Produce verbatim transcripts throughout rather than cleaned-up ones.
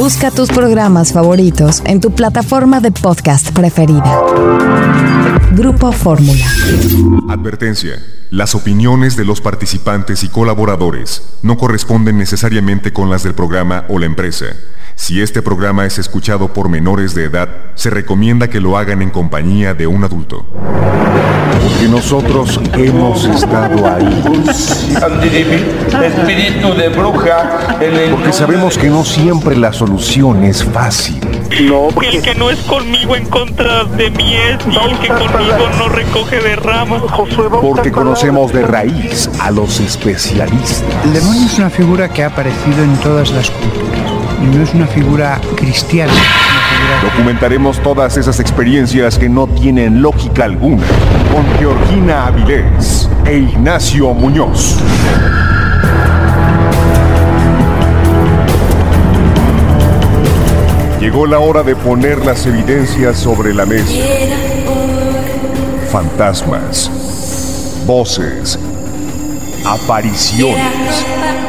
Busca tus programas favoritos en tu plataforma de podcast preferida. Grupo Fórmula. Advertencia. Las opiniones de los participantes y colaboradores no corresponden necesariamente con las del programa o la empresa. Si este programa es escuchado por menores de edad, se recomienda que lo hagan en compañía de un adulto. Porque nosotros hemos estado ahí. Espíritu de bruja. Porque sabemos que no siempre la solución es fácil. No, porque el que no es conmigo en contra de mí es, y el que conmigo no recoge de ramas. Porque conocemos de raíz a los especialistas. El demonio es una figura que ha aparecido en todas las culturas. Y no es una figura cristiana. Es una figura... Documentaremos todas esas experiencias que no tienen lógica alguna con Georgina Avilés e Ignacio Muñoz. Llegó la hora de poner las evidencias sobre la mesa. Fantasmas, voces, apariciones,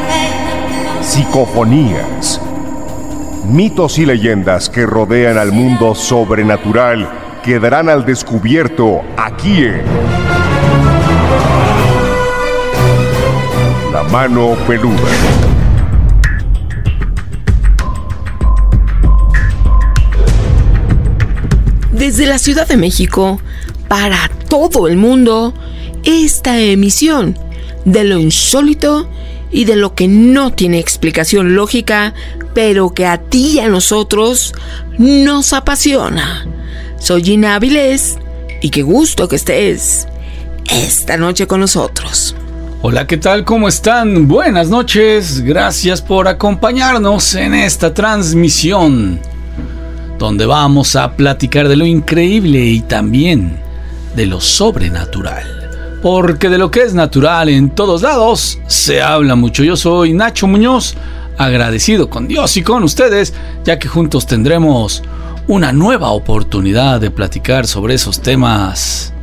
psicofonías, mitos y leyendas que rodean al mundo sobrenatural quedarán al descubierto aquí en La Mano Peluda. Desde la Ciudad de México, para todo el mundo, esta emisión de lo insólito y de lo que no tiene explicación lógica, pero que a ti y a nosotros nos apasiona. Soy Gina Avilés y qué gusto que estés esta noche con nosotros. Hola, ¿qué tal? ¿Cómo están? Buenas noches, gracias por acompañarnos en esta transmisión, donde vamos a platicar de lo increíble y también de lo sobrenatural. Porque de lo que es natural en todos lados se habla mucho. Yo soy Nacho Muñoz, agradecido con Dios y con ustedes, ya que juntos tendremos una nueva oportunidad de platicar sobre esos temas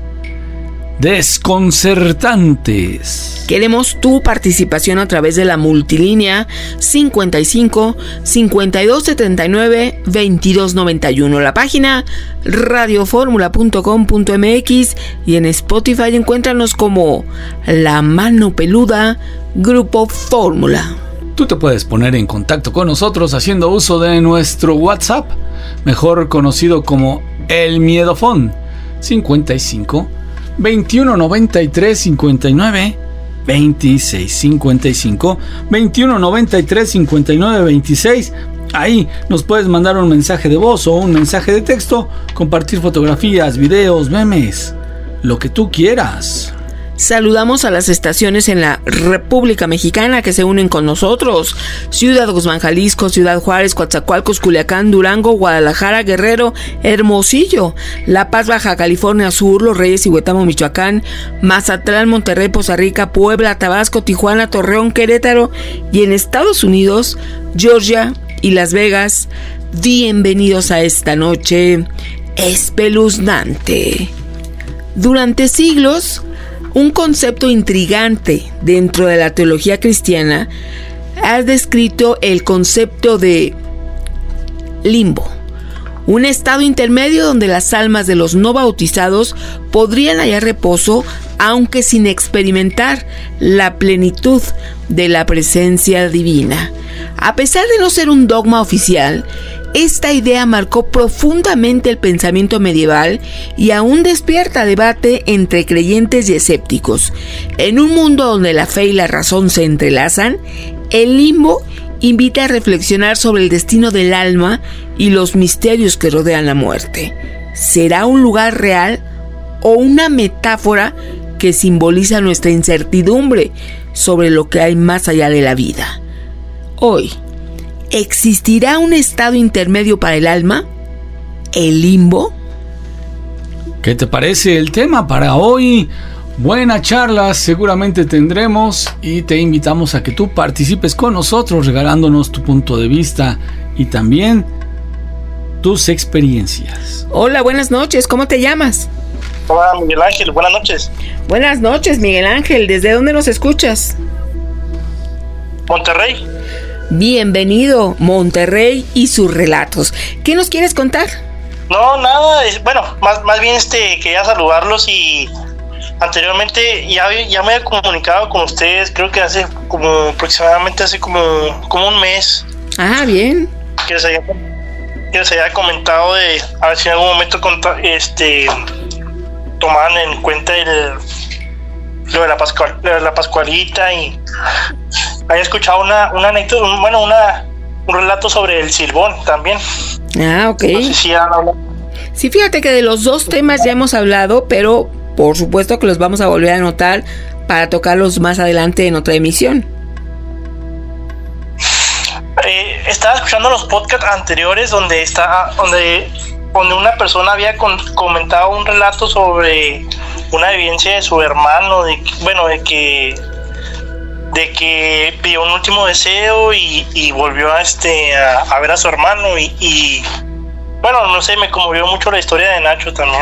desconcertantes. Queremos tu participación a través de la multilínea cincuenta y cinco, cincuenta y dos setenta y nueve, veintidós noventa y uno, la página radioformula punto com punto m x y en Spotify encuéntranos como La Mano Peluda Grupo Fórmula. Tú te puedes poner en contacto con nosotros haciendo uso de nuestro WhatsApp, mejor conocido como el Miedofón, cincuenta y cinco, veintiuno noventa y tres, cincuenta y nueve, veintiséis, cincuenta y cinco, veintiuno noventa y tres, cincuenta y nueve, veintiséis. Ahí nos puedes mandar un mensaje de voz o un mensaje de texto, compartir fotografías, videos, memes, lo que tú quieras. Saludamos a las estaciones en la República Mexicana que se unen con nosotros: Ciudad Guzmán, Jalisco, Ciudad Juárez, Coatzacoalcos, Culiacán, Durango, Guadalajara, Guerrero, Hermosillo, La Paz, Baja California Sur, Los Reyes y Huetamo, Michoacán, Mazatlán, Monterrey, Poza Rica, Puebla, Tabasco, Tijuana, Torreón, Querétaro y en Estados Unidos, Georgia y Las Vegas. Bienvenidos a esta noche espeluznante. Durante siglos, un concepto intrigante dentro de la teología cristiana ha descrito el concepto de limbo, un estado intermedio donde las almas de los no bautizados podrían hallar reposo, aunque sin experimentar la plenitud de la presencia divina. A pesar de no ser un dogma oficial, esta idea marcó profundamente el pensamiento medieval y aún despierta debate entre creyentes y escépticos. En un mundo donde la fe y la razón se entrelazan, el limbo invita a reflexionar sobre el destino del alma y los misterios que rodean la muerte. ¿Será un lugar real o una metáfora que simboliza nuestra incertidumbre sobre lo que hay más allá de la vida? Hoy, ¿existirá un estado intermedio para el alma? ¿El limbo? ¿Qué te parece el tema para hoy? Buena charla seguramente tendremos y te invitamos a que tú participes con nosotros regalándonos tu punto de vista y también tus experiencias. Hola, buenas noches, ¿cómo te llamas? Hola, Miguel Ángel, buenas noches. Buenas noches, Miguel Ángel, ¿desde dónde nos escuchas? Monterrey. Bienvenido, Monterrey y sus relatos. ¿Qué nos quieres contar? No, nada, es, bueno, más, más bien este quería saludarlos y anteriormente ya, ya me he comunicado con ustedes, creo que hace como aproximadamente hace como, como un mes. Ah, bien. Que les había, que les había comentado de a ver si en algún momento conta, este tomaban en cuenta el lo de la Pascual, lo de la Pascualita, y había escuchado una, una anécdota, un, bueno, una un relato sobre el Silbón también. Ah, ok. No sé si han hablado. Sí, fíjate que de los dos temas ya hemos hablado, pero por supuesto que los vamos a volver a anotar para tocarlos más adelante en otra emisión. Eh, estaba escuchando los podcasts anteriores donde está, donde, donde una persona había con, comentado un relato sobre una vivencia de su hermano, de bueno, de que de que pidió un último deseo y, y volvió a este a, a ver a su hermano y, y bueno, no sé, me conmovió mucho la historia de Nacho también.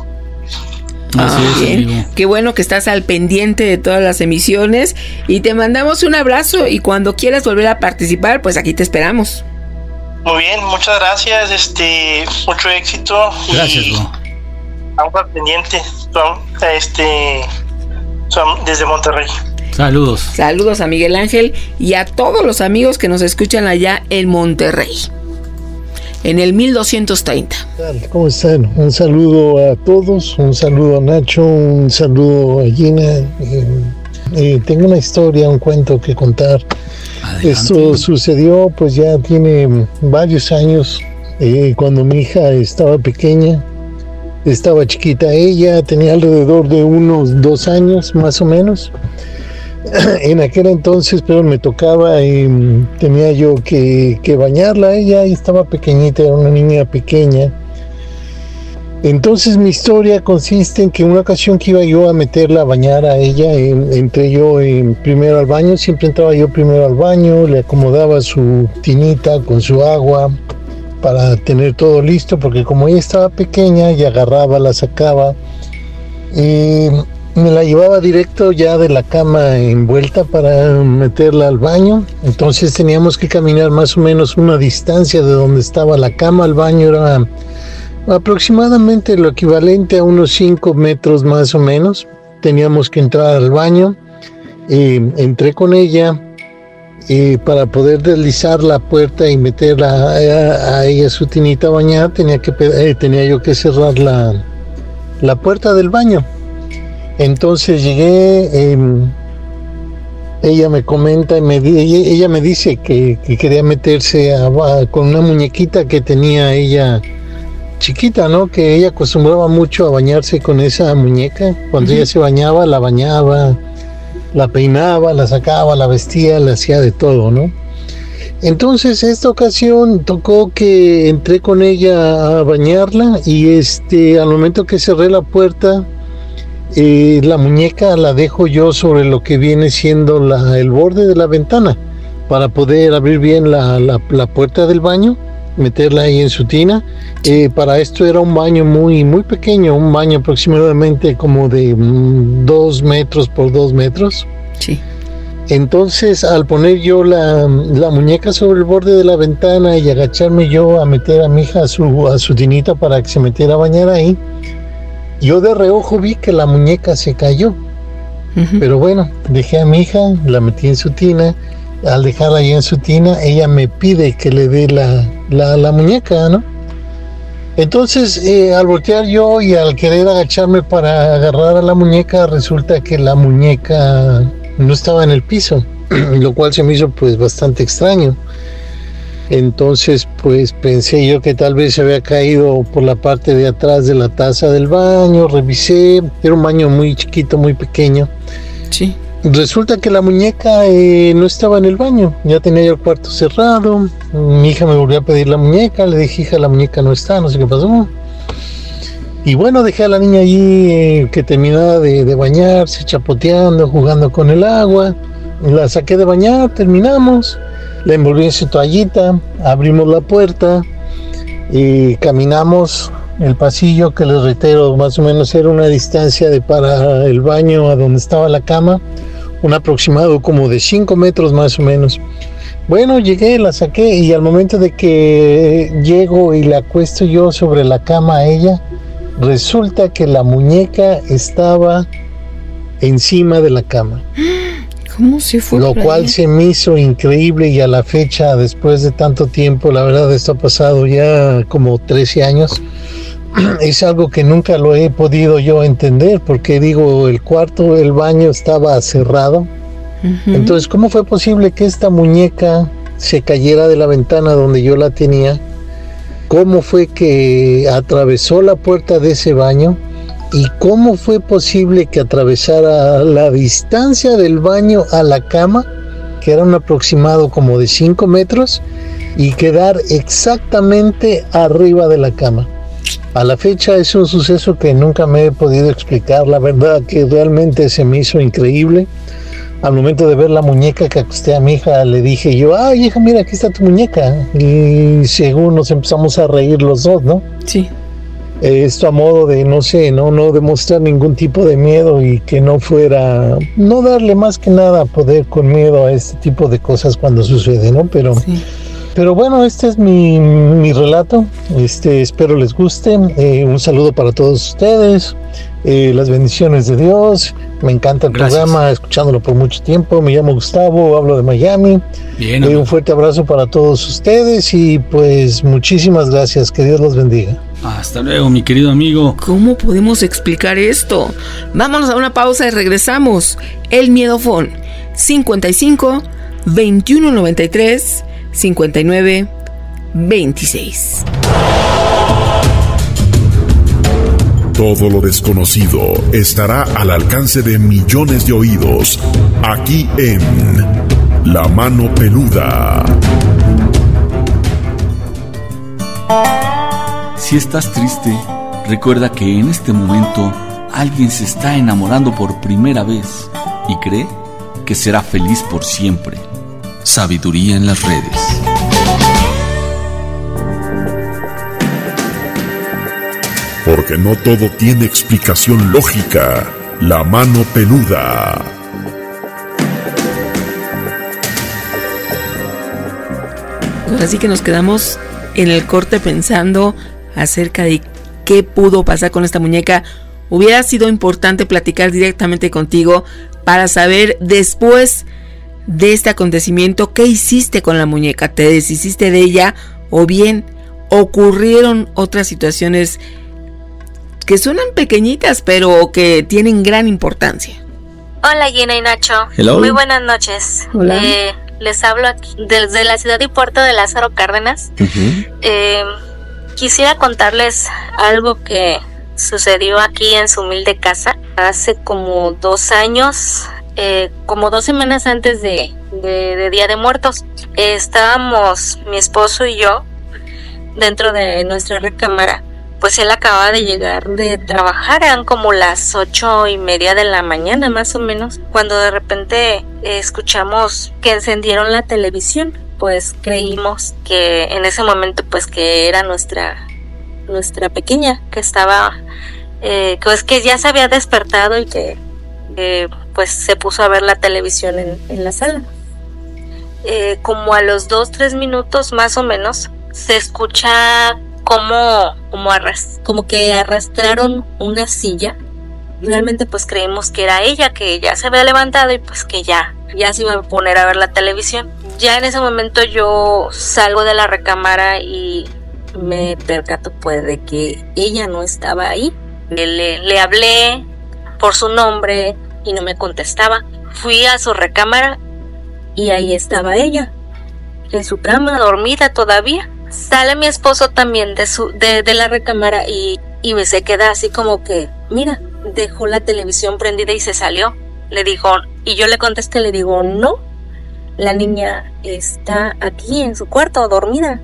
Así Ah, es, bien. amigo. Qué bueno que estás al pendiente de todas las emisiones y te mandamos un abrazo, y cuando quieras volver a participar, pues aquí te esperamos. Muy bien, muchas gracias, este, mucho éxito. Gracias, y bro. estamos al pendiente, este, desde Monterrey. Saludos. Saludos a Miguel Ángel y a todos los amigos que nos escuchan allá en Monterrey, en el mil doscientos treinta. ¿Cómo están? Un saludo a todos, un saludo a Nacho, un saludo a Gina. Eh, eh, tengo una historia, un cuento que contar. Adelante. Esto sucedió, pues ya tiene varios años, eh, cuando mi hija estaba pequeña, estaba chiquita. Ella tenía alrededor de unos dos años, más o menos. En aquel entonces, pero me tocaba y tenía yo que, que bañarla. Ella estaba pequeñita, era una niña pequeña. Entonces mi historia consiste en que una ocasión que iba yo a meterla a bañar a ella, en, entré yo en, primero al baño, siempre entraba yo primero al baño, le acomodaba su tinita con su agua para tener todo listo, porque como ella estaba pequeña, y agarraba, la sacaba, y me la llevaba directo ya de la cama envuelta para meterla al baño. Entonces teníamos que caminar más o menos una distancia de donde estaba la cama al baño, era aproximadamente lo equivalente a unos cinco metros más o menos. Teníamos que entrar al baño. Eh, entré con ella eh, para poder deslizar la puerta y meterla a, a ella su tinita a bañar. Tenía, que, eh, tenía yo que cerrar la, la puerta del baño. Entonces llegué, eh, ella me comenta, y me, ella, ella me dice que, que quería meterse a, a, con una muñequita que tenía ella chiquita, ¿no? Que ella acostumbraba mucho a bañarse con esa muñeca. Cuando uh-huh. ella se bañaba, la bañaba, la peinaba, la sacaba, la vestía, la hacía de todo, ¿no? Entonces esta ocasión tocó que entré con ella a bañarla, y este al momento que cerré la puerta, Eh, la muñeca la dejo yo sobre lo que viene siendo la, el borde de la ventana, para poder abrir bien la, la, la puerta del baño, meterla ahí en su tina. Eh, para esto era un baño muy, muy pequeño, un baño aproximadamente como de mm, dos metros por dos metros. Sí. Entonces, al poner yo la, la muñeca sobre el borde de la ventana y agacharme yo a meter a mi hija a su, a su tinita para que se metiera a bañar ahí, yo de reojo vi que la muñeca se cayó. Uh-huh. Pero bueno, dejé a mi hija, la metí en su tina. Al dejarla ahí en su tina, ella me pide que le dé la, la, la muñeca, ¿no? Entonces, eh, al voltear yo y al querer agacharme para agarrar a la muñeca, resulta que la muñeca no estaba en el piso, lo cual se me hizo pues bastante extraño. Entonces pues pensé yo que tal vez se había caído por la parte de atrás de la taza del baño. Revisé, era un baño muy chiquito, muy pequeño. Sí. Resulta que la muñeca eh, no estaba en el baño, ya tenía yo el cuarto cerrado. Mi hija me volvió a pedir la muñeca, le dije, hija, la muñeca no está, no sé qué pasó. Y bueno, dejé a la niña allí eh, que terminaba de, de bañarse, chapoteando, jugando con el agua. La saqué de bañar, terminamos. La envolví en su toallita, abrimos la puerta y caminamos el pasillo, que les reitero, más o menos era una distancia de para el baño a donde estaba la cama, un aproximado como de cinco metros más o menos. Bueno, llegué, la saqué y al momento de que llego y la acuesto yo sobre la cama a ella, resulta que la muñeca estaba encima de la cama. ¿Cómo se fue? Lo cual se me hizo increíble y a la fecha, después de tanto tiempo, la verdad esto ha pasado ya como trece años, es algo que nunca lo he podido yo entender, porque digo, el cuarto, el baño estaba cerrado. Uh-huh. Entonces, ¿cómo fue posible que esta muñeca se cayera de la ventana donde yo la tenía? ¿Cómo fue que atravesó la puerta de ese baño? ¿Y cómo fue posible que atravesara la distancia del baño a la cama, que era un aproximado como de cinco metros, y quedar exactamente arriba de la cama? A la fecha es un suceso que nunca me he podido explicar, la verdad que realmente se me hizo increíble. Al momento de ver la muñeca que acosté a mi hija, le dije yo, ay hija, mira, aquí está tu muñeca. Y según nos empezamos a reír los dos, ¿no? Sí. Esto a modo de, no sé, no no demostrar ningún tipo de miedo y que no fuera, no darle más que nada poder con miedo a este tipo de cosas cuando sucede, ¿no? Pero, sí. pero bueno, este es mi, mi relato, este, espero les guste, eh, un saludo para todos ustedes, eh, las bendiciones de Dios, me encanta el Gracias. programa, escuchándolo por mucho tiempo, me llamo Gustavo, hablo de Miami, Bien, eh, un fuerte abrazo para todos ustedes y pues muchísimas gracias, que Dios los bendiga. Hasta luego, mi querido amigo. ¿Cómo podemos explicar esto? Vámonos a una pausa y regresamos. El Miedofón cincuenta y cinco, veintiuno noventa y tres, cincuenta y nueve, veintiséis. Todo lo desconocido estará al alcance de millones de oídos, aquí en La Mano Peluda. Si estás triste, recuerda que en este momento alguien se está enamorando por primera vez y cree que será feliz por siempre. Sabiduría en las redes. Porque no todo tiene explicación lógica. La Mano Peluda. Así que nos quedamos en el corte pensando acerca de qué pudo pasar con esta muñeca. Hubiera sido importante platicar directamente contigo para saber después de este acontecimiento qué hiciste con la muñeca. ¿Te deshiciste de ella o bien ocurrieron otras situaciones que suenan pequeñitas pero que tienen gran importancia? Hola Gina y Nacho. Hello. Muy buenas noches. Hola. Eh, les hablo aquí desde la ciudad y puerto de Lázaro Cárdenas. Uh-huh. Eh, quisiera contarles algo que sucedió aquí en su humilde casa hace como dos años, eh, como dos semanas antes de, de, de Día de Muertos. Eh, estábamos mi esposo y yo dentro de nuestra recámara. Pues él acababa de llegar de trabajar, eran como las ocho y media de la mañana más o menos, cuando de repente eh, escuchamos que encendieron la televisión. Pues creímos que en ese momento pues que era nuestra nuestra pequeña que estaba eh, pues que ya se había despertado y que eh, pues se puso a ver la televisión en, en la sala. Eh, como a los dos tres minutos más o menos se escucha como como arras como que arrastraron una silla. Realmente pues creímos que era ella, que ya se había levantado y pues que ya ya se iba a poner a ver la televisión. Ya en ese momento yo salgo de la recámara y me percato pues de que ella no estaba ahí. Le, le hablé por su nombre y no me contestaba. Fui a su recámara y ahí estaba ella, en su cama, dormida todavía. Sale mi esposo también de su de, de la recámara y, y me se queda así como que, mira, dejó la televisión prendida y se salió. Le dijo, y yo le contesté, le digo, no, la niña está aquí en su cuarto, dormida.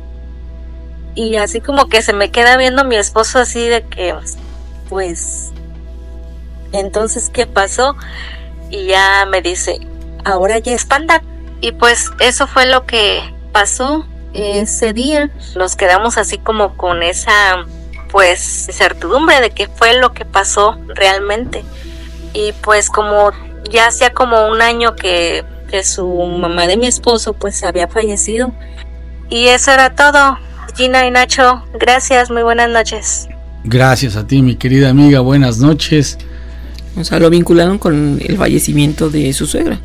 Y así como que se me queda viendo mi esposo así de que, pues, entonces, ¿qué pasó? Y ya me dice, ahora ya espanta. Y pues eso fue lo que pasó ese día. Nos quedamos así como con esa, pues, certidumbre de qué fue lo que pasó realmente. Y pues como ya hacía como un año que que su mamá de mi esposo pues había fallecido. Y eso era todo. Gina y Nacho, gracias, muy buenas noches. Gracias a ti, mi querida amiga, buenas noches. O sea, lo vincularon con el fallecimiento de su suegra.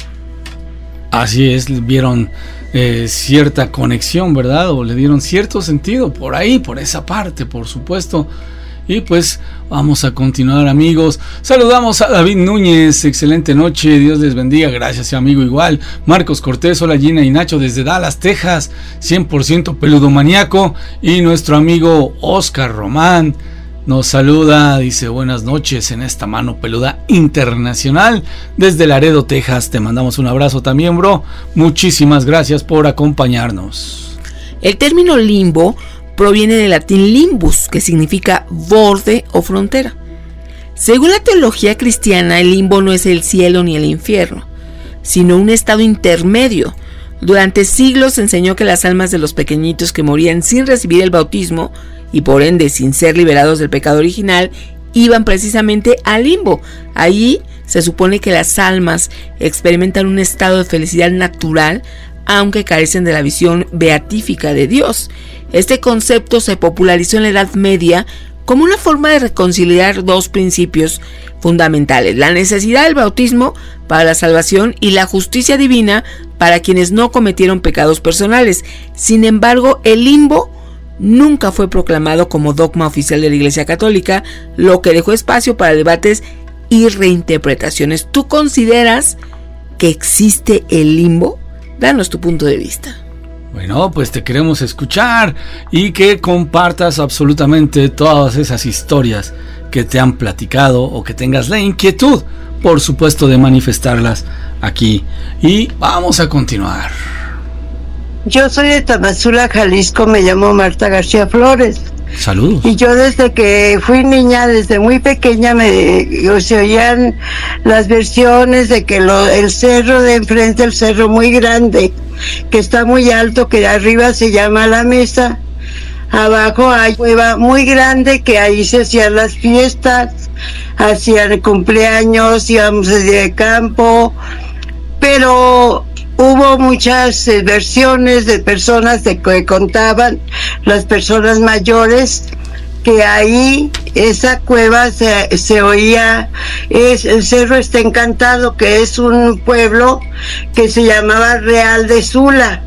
Así es, vieron eh, cierta conexión, ¿verdad? O le dieron cierto sentido por ahí, por esa parte, por supuesto. Y pues vamos a continuar, amigos. Saludamos a David Núñez, excelente noche, Dios les bendiga, gracias amigo igual. Marcos Cortés, hola Gina y Nacho desde Dallas, Texas, cien por ciento peludomaniaco. Y nuestro amigo Oscar Román nos saluda, dice buenas noches en esta mano peluda internacional desde Laredo, Texas. Te mandamos un abrazo también, bro. Muchísimas gracias por acompañarnos. El término limbo proviene del latín limbus, que significa borde o frontera. Según la teología cristiana, el limbo no es el cielo ni el infierno, sino un estado intermedio. Durante siglos se enseñó que las almas de los pequeñitos que morían sin recibir el bautismo y por ende sin ser liberados del pecado original, iban precisamente al limbo. Allí se supone que las almas experimentan un estado de felicidad natural, aunque carecen de la visión beatífica de Dios. Este concepto se popularizó en la Edad Media como una forma de reconciliar dos principios fundamentales: la necesidad del bautismo para la salvación y la justicia divina para quienes no cometieron pecados personales. Sin embargo, el limbo nunca fue proclamado como dogma oficial de la Iglesia Católica, lo que dejó espacio para debates y reinterpretaciones. ¿Tú consideras que existe el limbo? Danos tu punto de vista. Bueno, pues te queremos escuchar y que compartas absolutamente todas esas historias que te han platicado o que tengas la inquietud, por supuesto, de manifestarlas aquí. Y vamos a continuar. Yo soy de Tamazula, Jalisco, me llamo Marta García Flores. Saludos. Y yo desde que fui niña, desde muy pequeña, me se oían las versiones de que lo, el cerro de enfrente, el cerro muy grande, que está muy alto, que de arriba se llama La Mesa, abajo hay cueva muy grande, que ahí se hacían las fiestas, hacían cumpleaños, íbamos de campo, pero hubo muchas eh, versiones de personas de que contaban, las personas mayores, que ahí esa cueva se, se oía, es, el cerro está encantado, que es un pueblo que se llamaba Real de Sula.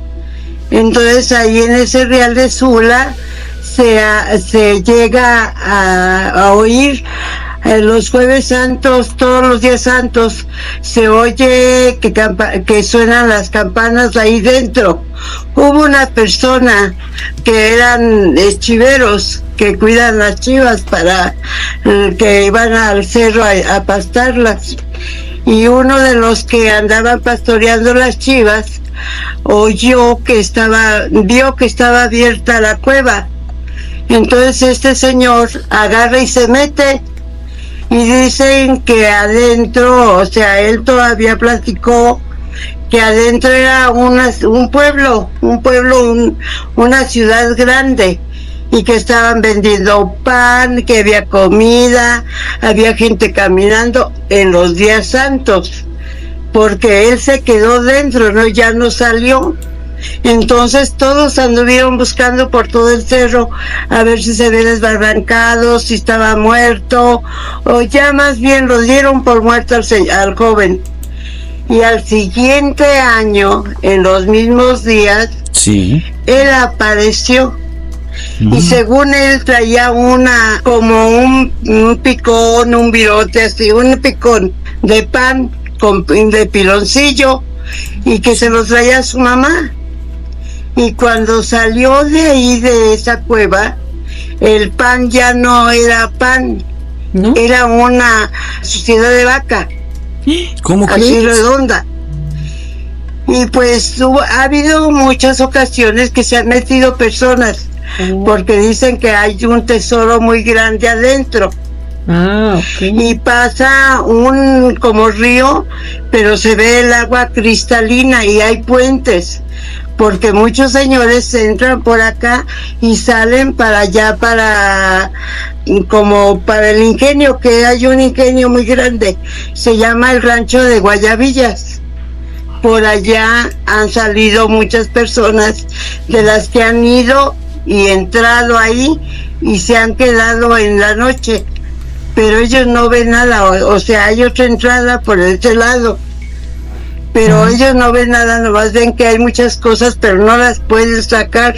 Entonces ahí en ese Real de Sula se, se llega a, a oír en los jueves santos, todos los días santos, se oye que, campa que suenan las campanas ahí dentro. Hubo una persona que eran eh, chiveros, que cuidan las chivas para eh, que iban al cerro a, a pastarlas. Y uno de los que andaban pastoreando las chivas oyó que estaba, vio que estaba abierta la cueva. Entonces este señor agarra y se mete. Y dicen que adentro, o sea, él todavía platicó que adentro era una, un pueblo, un pueblo, un, una ciudad grande, y que estaban vendiendo pan, que había comida, había gente caminando en los días santos, porque él se quedó dentro, no, ya no salió. Entonces todos anduvieron buscando por todo el cerro a ver si se había desbarrancado, si estaba muerto, o ya más bien lo dieron por muerto al, al joven. Y al siguiente año, en los mismos días, sí, él apareció. Mm. Y según él traía una, como un, un picón, un virote así, un picón de pan con, de piloncillo, y que se lo traía a su mamá. Y cuando salió de ahí, de esa cueva, el pan ya no era pan, ¿no? Era una suciedad de vaca. ¿Cómo que? Así redonda. Y pues hubo, ha habido muchas ocasiones que se han metido personas, oh, porque dicen que hay un tesoro muy grande adentro. Ah, okay. Y pasa un como río, pero se ve el agua cristalina y hay puentes, porque muchos señores entran por acá y salen para allá, para como para el ingenio, que hay un ingenio muy grande, se llama el Rancho de Guayabillas. por allá han salido muchas personas de las que han ido y entrado ahí y se han quedado en la noche, pero ellos no ven nada, o, o sea, hay otra entrada por ese lado, pero ellos no ven nada, nomás ven que hay muchas cosas, pero no las pueden sacar,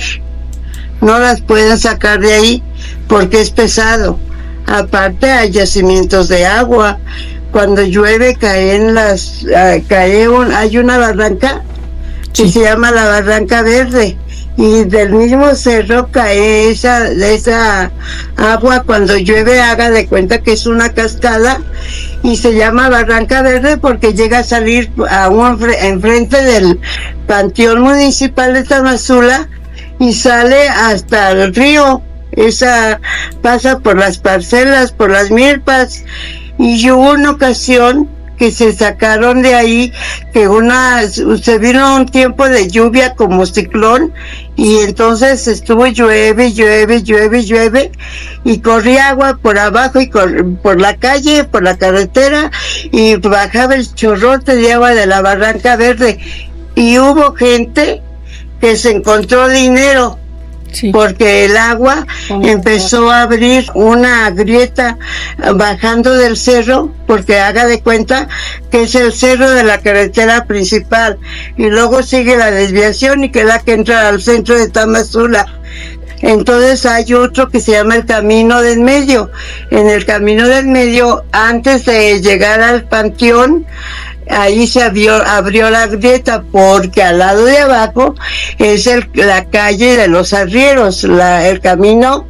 no las pueden sacar de ahí porque es pesado. Aparte hay yacimientos de agua, cuando llueve caen las, uh, cae un, hay una barranca que sí. se llama la Barranca Verde, y del mismo cerro cae esa, esa agua cuando llueve, haga de cuenta que es una cascada, y se llama Barranca Verde porque llega a salir a un, enfrente del Panteón Municipal de Tamazula y sale hasta el río. Esa pasa por las parcelas, por las milpas, y hubo una ocasión que se sacaron de ahí, que una se vino un tiempo de lluvia como ciclón, y entonces estuvo llueve, llueve, llueve, llueve, y corría agua por abajo y por, por la calle, por la carretera, y bajaba el chorrote de agua de la Barranca Verde, y hubo gente que se encontró dinero. Sí. Porque el agua empezó a abrir una grieta bajando del cerro, porque haga de cuenta que es el cerro de la carretera principal, y luego sigue la desviación y que es la que entra al centro de Tamazula. Entonces hay otro que se llama el Camino del Medio. En el Camino del Medio, antes de llegar al panteón, ahí se abrió, abrió la grieta, porque al lado de abajo es el, la calle de los arrieros, la, el camino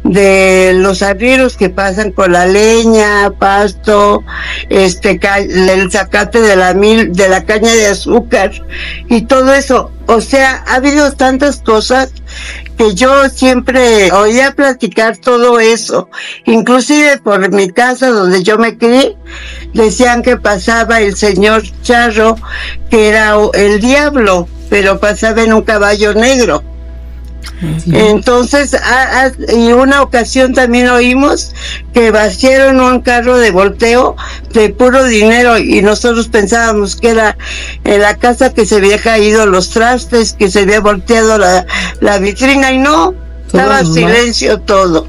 de los arrieros que pasan con la leña, pasto, este, el zacate de la mil, de la caña de azúcar y todo eso. O sea, ha habido tantas cosas que yo siempre oía platicar todo eso, inclusive por mi casa donde yo me crié, decían que pasaba el señor Charro, que era el diablo, pero pasaba en un caballo negro. Sí. Entonces, a, a, y una ocasión también oímos que vaciaron un carro de volteo de puro dinero, y nosotros pensábamos que era en la casa que se había caído los trastes, que se había volteado la, la vitrina, y no, estaba en silencio todo.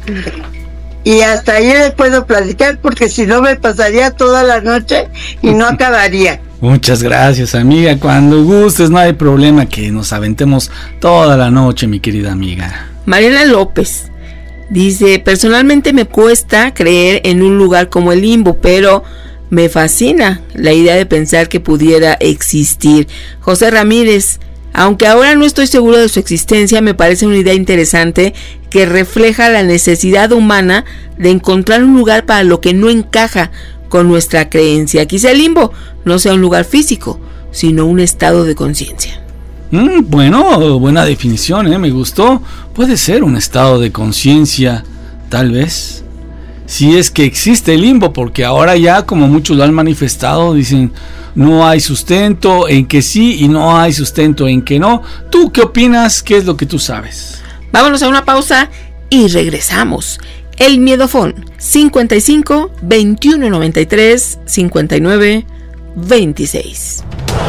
Y hasta ahí les puedo platicar, porque si no me pasaría toda la noche y no acabaría. Muchas gracias, amiga. Cuando gustes, no hay problema que nos aventemos toda la noche, mi querida amiga. Mariana López dice: personalmente me cuesta creer en un lugar como el limbo, pero me fascina la idea de pensar que pudiera existir. José Ramírez: aunque ahora no estoy seguro de su existencia, me parece una idea interesante que refleja la necesidad humana de encontrar un lugar para lo que no encaja con nuestra creencia. Quizá el limbo no sea un lugar físico, sino un estado de conciencia. Mm, bueno, buena definición, ¿eh? Me gustó. Puede ser un estado de conciencia, tal vez. Si es que existe el limbo, porque ahora ya, como muchos lo han manifestado, dicen no hay sustento en que sí y no hay sustento en que no. ¿Tú qué opinas? ¿Qué es lo que tú sabes? Vámonos a una pausa y regresamos. El Miedofón, cincuenta y cinco, veintiuno noventa y tres, cincuenta y nueve, veintiséis.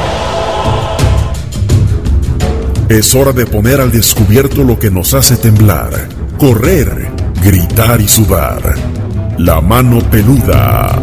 Es hora de poner al descubierto lo que nos hace temblar, correr, gritar y sudar. La mano peluda.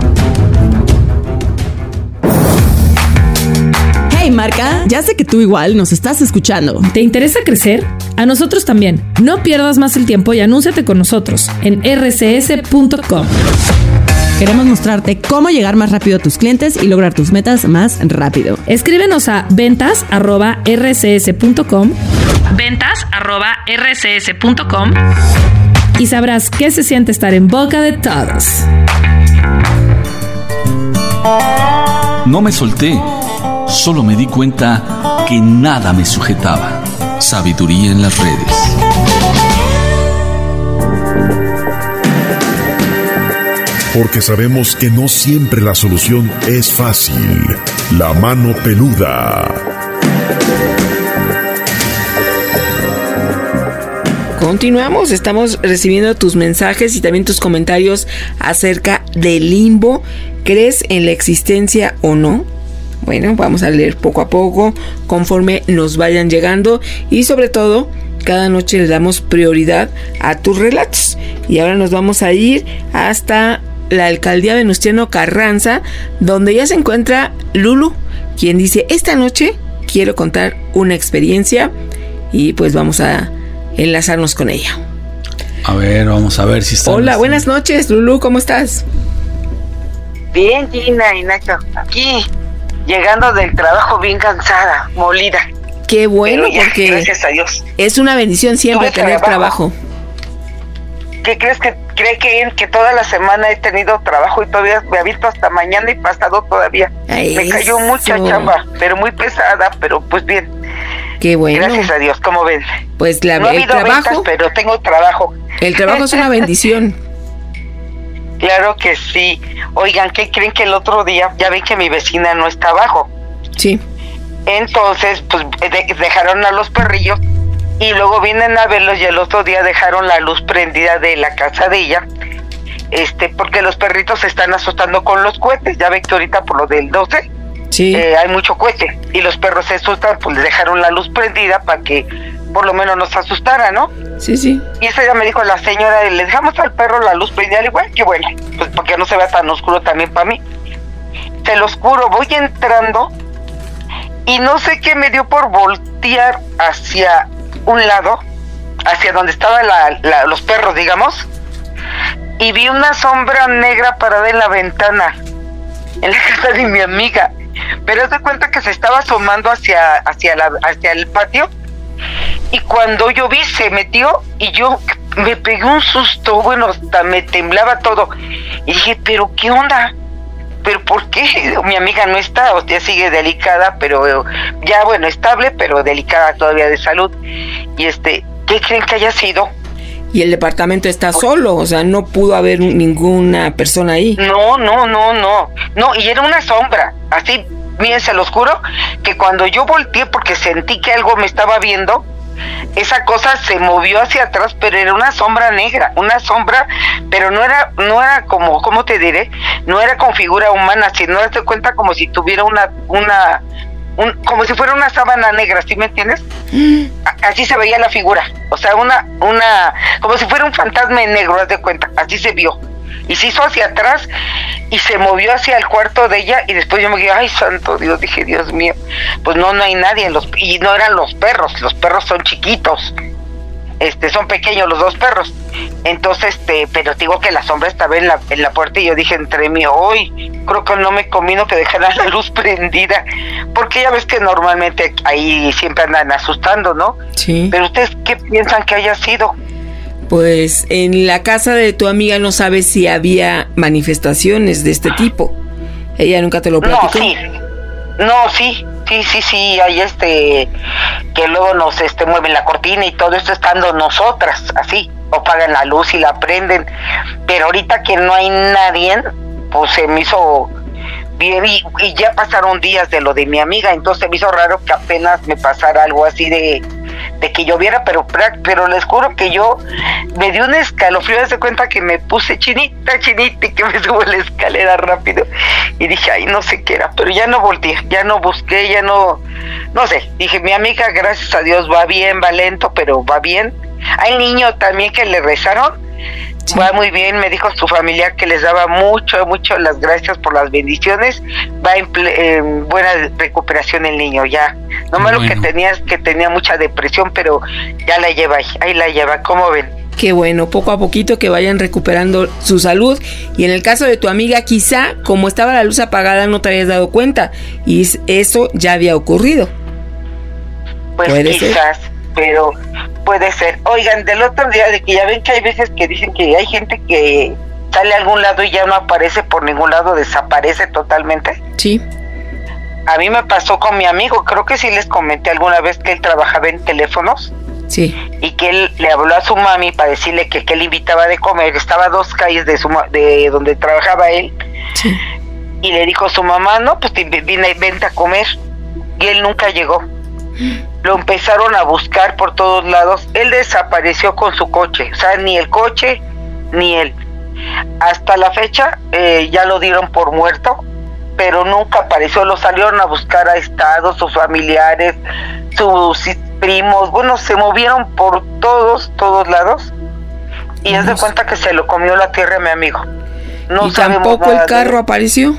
Hey marca, ya sé que tú igual nos estás escuchando. ¿Te interesa crecer? A nosotros también. No pierdas más el tiempo y anúnciate con nosotros en erre ce ese punto com. Queremos mostrarte cómo llegar más rápido a tus clientes y lograr tus metas más rápido. Escríbenos a ventas arroba erre ce ese punto com, ventas arroba erre ce ese punto com, y sabrás qué se siente estar en boca de todos. No me solté, solo me di cuenta que nada me sujetaba. Sabiduría en las redes. Porque sabemos que no siempre la solución es fácil. La mano peluda. Continuamos, estamos recibiendo tus mensajes y también tus comentarios acerca del limbo. ¿Crees en la existencia o no? Bueno, vamos a leer poco a poco, conforme nos vayan llegando, y sobre todo, cada noche le damos prioridad a tus relatos. Y ahora nos vamos a ir hasta la alcaldía Venustiano Carranza, donde ya se encuentra Lulu, quien dice: esta noche quiero contar una experiencia, y pues vamos a enlazarnos con ella. A ver, vamos a ver si está. Hola, buenas noches, Lulu, ¿cómo estás? Bien, Gina y Nacho, aquí llegando del trabajo bien cansada, molida. Qué bueno, ya, porque gracias a Dios. Es una bendición siempre tener trabajo. trabajo. ¿Qué crees que cree que, que toda la semana he tenido trabajo y todavía me ha visto hasta mañana y pasado todavía? Eso. Me cayó mucha chamba, pero muy pesada, pero pues bien. Qué bueno. Gracias a Dios, ¿cómo ven? Pues la, no el ha habido trabajo, ventas, pero tengo trabajo. El trabajo es una bendición. Claro que sí. Oigan, ¿qué creen que el otro día, ya ven que mi vecina no está abajo? Sí. Entonces, pues de, dejaron a los perrillos y luego vienen a verlos, y el otro día dejaron la luz prendida de la casa de ella, este, porque los perritos se están asustando con los cohetes. Ya ven que ahorita por lo del doce, sí, eh, hay mucho cohete y los perros se asustan, pues les dejaron la luz prendida para que por lo menos nos asustara, ¿no? Sí, sí. Y ese día me dijo la señora: le dejamos al perro la luz prendida. Le digo: bueno, qué bueno, pues porque no se vea tan oscuro también para mí. Se los juro, voy entrando y no sé qué me dio por voltear hacia un lado, hacia donde estaban la, la, los perros, digamos, y vi una sombra negra parada en la ventana, en la casa de mi amiga. Pero se cuenta que se estaba asomando hacia, hacia, la, hacia el patio, y cuando yo vi se metió y yo me pegué un susto, bueno, hasta me temblaba todo. Y dije: pero ¿qué onda? ¿Pero por qué? Mi amiga no está, o sea, sigue delicada, pero ya, bueno, estable, pero delicada todavía de salud. Y este, ¿qué creen que haya sido? Y el departamento está solo, o sea, no pudo haber ninguna persona ahí. No, no, no, no, no, y era una sombra, así, miren, se los juro, que cuando yo volteé, porque sentí que algo me estaba viendo, esa cosa se movió hacia atrás, pero era una sombra negra, una sombra, pero no era, no era como, ¿cómo te diré? No era con figura humana, sino te cuenta como si tuviera una, una, un, como si fuera una sábana negra, ¿sí me entiendes? Mm. Así se veía la figura, o sea, una, una, como si fuera un fantasma en negro, haz de cuenta, así se vio. Y se hizo hacia atrás y se movió hacia el cuarto de ella, y después yo me dije: ay, santo Dios, dije, Dios mío, pues no, no hay nadie, los, y no eran los perros, los perros son chiquitos, este, son pequeños los dos perros. Entonces, este, pero digo que la sombra estaba en la, en la puerta, y yo dije entre mí: hoy creo que no me convino que dejaran la luz prendida, porque ya ves que normalmente ahí siempre andan asustando, ¿no? Sí. Pero ustedes, ¿qué piensan que haya sido? Pues en la casa de tu amiga no sabes si había manifestaciones de este tipo. Ella nunca te lo platicó. No, sí. No, sí. Sí, sí, sí, hay este, que luego nos este mueven la cortina y todo esto estando nosotras, así, o apagan la luz y la prenden. Pero ahorita que no hay nadie, pues se me hizo bien, y, y ya pasaron días de lo de mi amiga, entonces se me hizo raro que apenas me pasara algo así de... de que lloviera, pero pero les juro que yo me dio un escalofrío, de cuenta que me puse chinita, chinita, y que me subo la escalera rápido, y dije: ay, no sé qué era, pero ya no volteé, ya no busqué, ya no, no sé, dije, mi amiga, gracias a Dios, va bien, va lento, pero va bien. Hay niño también que le rezaron, sí, va muy bien, me dijo su familia que les daba mucho, mucho las gracias por las bendiciones, va en, en buena recuperación el niño, ya. No malo bueno. que tenía, que tenía mucha depresión, pero ya la lleva ahí, ahí la lleva, ¿cómo ven? Qué bueno, poco a poquito que vayan recuperando su salud. Y en el caso de tu amiga, quizá, como estaba la luz apagada, no te habías dado cuenta, y eso ya había ocurrido. Pues quizás, ser? pero puede ser. Oigan, del otro día, de que ya ven que hay veces que dicen que hay gente que sale a algún lado y ya no aparece por ningún lado, desaparece totalmente. Sí. A mí me pasó con mi amigo, creo que sí les comenté alguna vez que él trabajaba en teléfonos. Sí. Y que él le habló a su mami para decirle que, que él invitaba de comer, estaba a dos calles de su de donde trabajaba él. Sí. Y le dijo a su mamá: no, pues te vine, vente a comer. Y él nunca llegó. Lo empezaron a buscar por todos lados. Él desapareció con su coche, o sea, ni el coche ni él. Hasta la fecha eh, ya lo dieron por muerto, pero nunca apareció. Lo salieron a buscar a estados, sus familiares, sus primos, bueno, se movieron por todos, todos lados, y haz de cuenta que se lo comió la tierra, mi amigo. No ¿Y tampoco el carro apareció?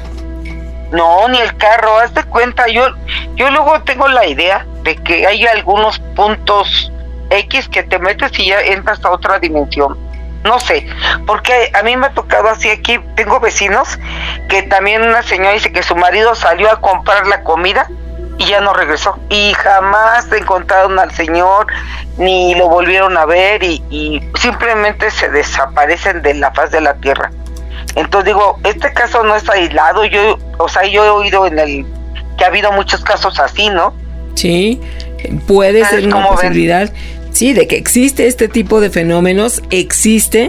No, ni el carro, haz de cuenta, yo, yo luego tengo la idea de que hay algunos puntos X que te metes y ya entras a otra dimensión. No sé, porque a mí me ha tocado así, aquí tengo vecinos que también una señora dice que su marido salió a comprar la comida y ya no regresó, y jamás encontraron al señor, ni lo volvieron a ver, y, y simplemente se desaparecen de la faz de la tierra. Entonces digo, este caso no es aislado, yo, o sea, yo he oído en el que ha habido muchos casos así, ¿no? Sí, puede ser una posibilidad, ven? Sí, de que existe este tipo de fenómenos, existe,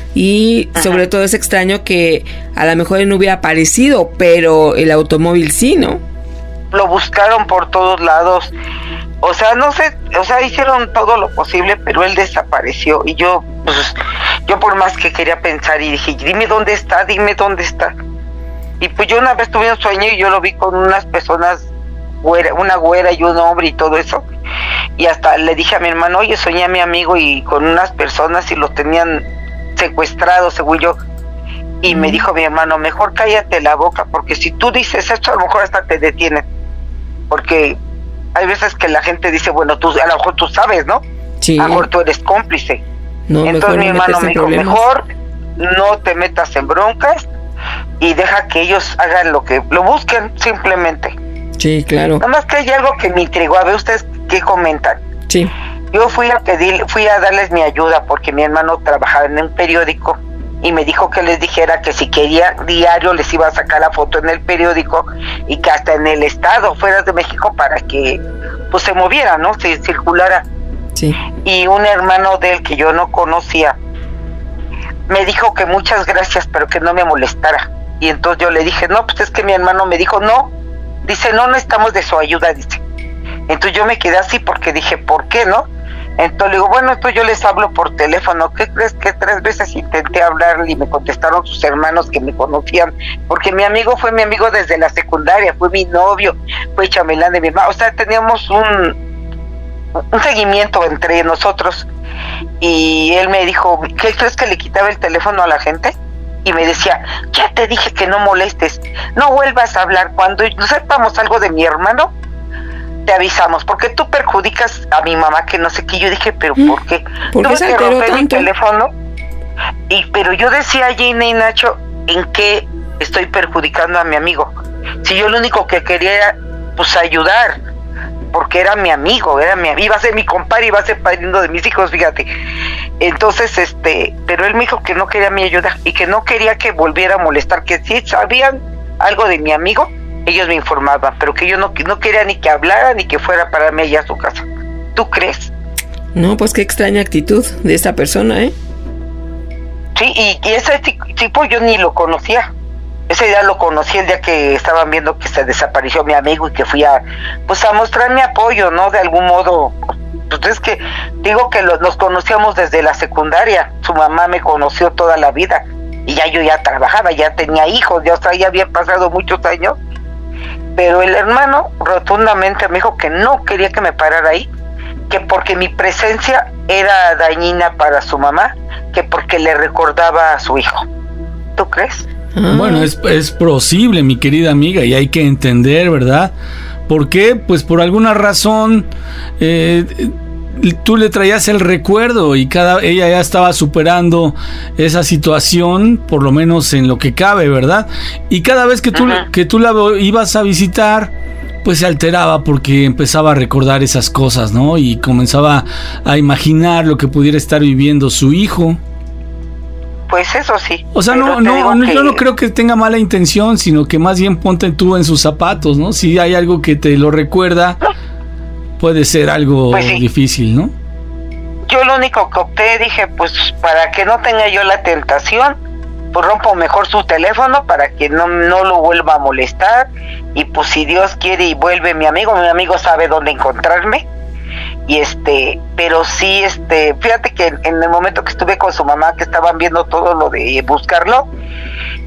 y Ajá. sobre todo es extraño que a lo mejor él no hubiera aparecido, pero el automóvil sí, ¿no? Lo buscaron por todos lados, o sea, no sé, o sea, hicieron todo lo posible, pero él desapareció, y yo, pues, yo por más que quería pensar, y dije, dime dónde está, dime dónde está, y pues yo una vez tuve un sueño, y yo lo vi con unas personas, güera, una güera y un hombre y todo eso, y hasta le dije a mi hermano, oye, soñé a mi amigo y con unas personas, y lo tenían secuestrado, según yo. Y me dijo mi hermano, mejor cállate la boca, porque si tú dices esto, a lo mejor hasta te detienen. Porque hay veces que la gente dice, bueno, tú a lo mejor tú sabes, ¿no? Sí. A lo mejor tú eres cómplice. No, entonces mi no hermano me dijo, problemas. mejor no te metas en broncas y deja que ellos hagan lo que, lo busquen simplemente. Sí, claro. Nada más que hay algo que me intrigó, a ver ustedes qué comentan. Sí. Yo fui a pedir, fui a darles mi ayuda porque mi hermano trabajaba en un periódico y me dijo que les dijera que si quería diario les iba a sacar la foto en el periódico y que hasta en el estado, fuera de México, para que pues se moviera, ¿no? Se circulara. Sí. Y un hermano de él que yo no conocía me dijo que muchas gracias, pero que no me molestara. Y entonces yo le dije, no, pues es que mi hermano me dijo, no, dice, no necesitamos de su ayuda, dice. Entonces yo me quedé así porque dije, ¿por qué, no? Entonces le digo, bueno, entonces yo les hablo por teléfono. ¿Qué crees? Que tres veces intenté hablarle y me contestaron sus hermanos que me conocían, porque mi amigo fue mi amigo desde la secundaria, fue mi novio, fue chamelán de mi mamá, o sea, teníamos un, un seguimiento entre nosotros. Y él me dijo, ¿qué crees? Que le quitaba el teléfono a la gente y me decía, ya te dije que no molestes, no vuelvas a hablar, cuando sepamos algo de mi hermano te avisamos, porque tú perjudicas a mi mamá, que no sé qué. Yo dije, pero ¿por qué? ¿Por qué Tuve que romper mi teléfono, y pero yo decía, Gina y Nacho, ¿en qué estoy perjudicando a mi amigo? Si yo lo único que quería era, pues, ayudar, porque era mi amigo, era mi iba a ser mi compadre, iba a ser padrino de mis hijos, fíjate. Entonces, este, pero él me dijo que no quería mi ayuda y que no quería que volviera a molestar, que si sabían algo de mi amigo, ellos me informaban, pero que yo no, no quería ni que hablara ni que fuera para pararme allá a su casa. ¿Tú crees? No, pues qué extraña actitud de esta persona, ¿eh? Sí, y, y ese tipo yo ni lo conocía. Ese día lo conocí el día que estaban viendo que se desapareció mi amigo y que fui a, pues, a mostrar mi apoyo, ¿no? De algún modo. Pues es que digo que lo, nos conocíamos desde la secundaria. Su mamá me conoció toda la vida y ya yo ya trabajaba, ya tenía hijos, ya, o sea, ya había pasado muchos años. Pero el hermano rotundamente me dijo que no quería que me parara ahí, que porque mi presencia era dañina para su mamá, que porque le recordaba a su hijo. ¿Tú crees? Bueno, es, es posible, mi querida amiga, y hay que entender, ¿verdad? ¿Por qué? Pues por alguna razón eh, tú le traías el recuerdo y cada ella ya estaba superando esa situación, por lo menos en lo que cabe, ¿verdad? Y cada vez que tú, que tú la ibas a visitar, pues se alteraba porque empezaba a recordar esas cosas, ¿no? Y comenzaba a imaginar lo que pudiera estar viviendo su hijo. Pues eso sí. O sea, no, no, no que... yo no creo que tenga mala intención, sino que más bien ponte tú en sus zapatos, ¿no? Si hay algo que te lo recuerda, puede ser algo pues sí. difícil, ¿no? Yo lo único que opté, dije, pues para que no tenga yo la tentación, pues rompo mejor su teléfono para que no, no lo vuelva a molestar, y pues si Dios quiere y vuelve mi amigo, mi amigo sabe dónde encontrarme. Y este, pero sí, este, fíjate que en el momento que estuve con su mamá, que estaban viendo todo lo de buscarlo,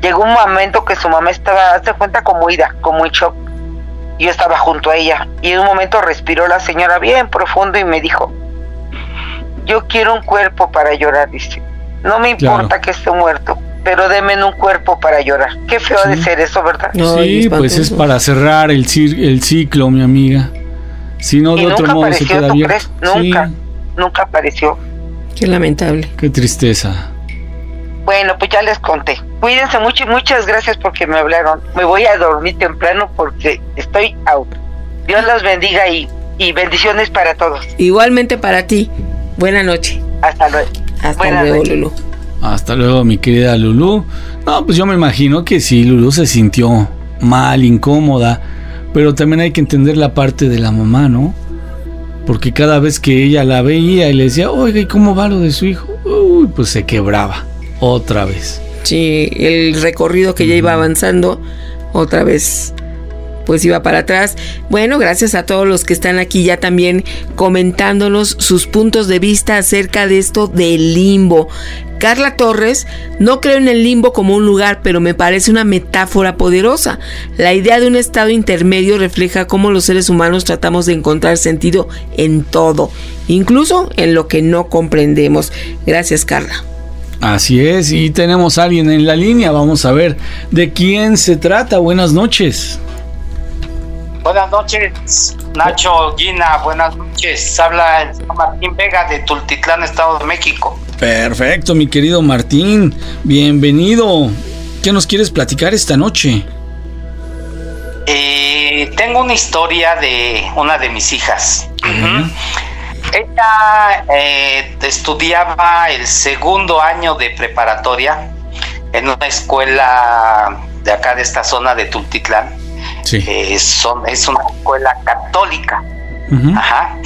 llegó un momento que su mamá estaba, hazte cuenta, como ida, como en shock. Yo estaba junto a ella y en un momento respiró la señora bien profundo y me dijo, yo quiero un cuerpo para llorar, dice. No me importa claro. que esté muerto, pero denme un cuerpo para llorar. Qué feo sí. de ser eso, ¿verdad? Sí, pues es para cerrar el, cir- el ciclo, mi amiga. Si no, de y otro nunca modo apareció, se queda ¿tú abierto. crees? Nunca, sí. nunca apareció. Qué lamentable. Qué tristeza. Bueno, pues ya les conté. Cuídense mucho y muchas gracias porque me hablaron. Me voy a dormir temprano porque estoy out. Dios los bendiga y, y bendiciones para todos. Igualmente para ti. Buena noche. Hasta luego. Hasta Buenas luego, noches. Lulú. Hasta luego, mi querida Lulú. No, pues yo me imagino que sí, Lulú se sintió mal, incómoda, pero también hay que entender la parte de la mamá, ¿no? Porque cada vez que ella la veía y le decía, oiga, ¿y cómo va lo de su hijo? Uy, pues se quebraba otra vez. Sí, el recorrido que ya iba avanzando, otra vez pues iba para atrás. Bueno, gracias a todos los que están aquí ya también comentándonos sus puntos de vista acerca de esto del limbo. Carla Torres, no creo en el limbo como un lugar, pero me parece una metáfora poderosa. La idea de un estado intermedio refleja cómo los seres humanos tratamos de encontrar sentido en todo, incluso en lo que no comprendemos. Gracias, Carla. Así es, y tenemos a alguien en la línea. Vamos a ver de quién se trata. Buenas noches. Buenas noches, Nacho, Gina, buenas noches. Habla el señor Martín Vega de Tultitlán, Estado de México. Perfecto, mi querido Martín, bienvenido. ¿Qué nos quieres platicar esta noche? Eh, tengo una historia de una de mis hijas. Uh-huh. Ella eh, estudiaba el segundo año de preparatoria en una escuela de acá de esta zona de Tultitlán. Sí. Eh, son, es una escuela católica. Uh-huh. Ajá.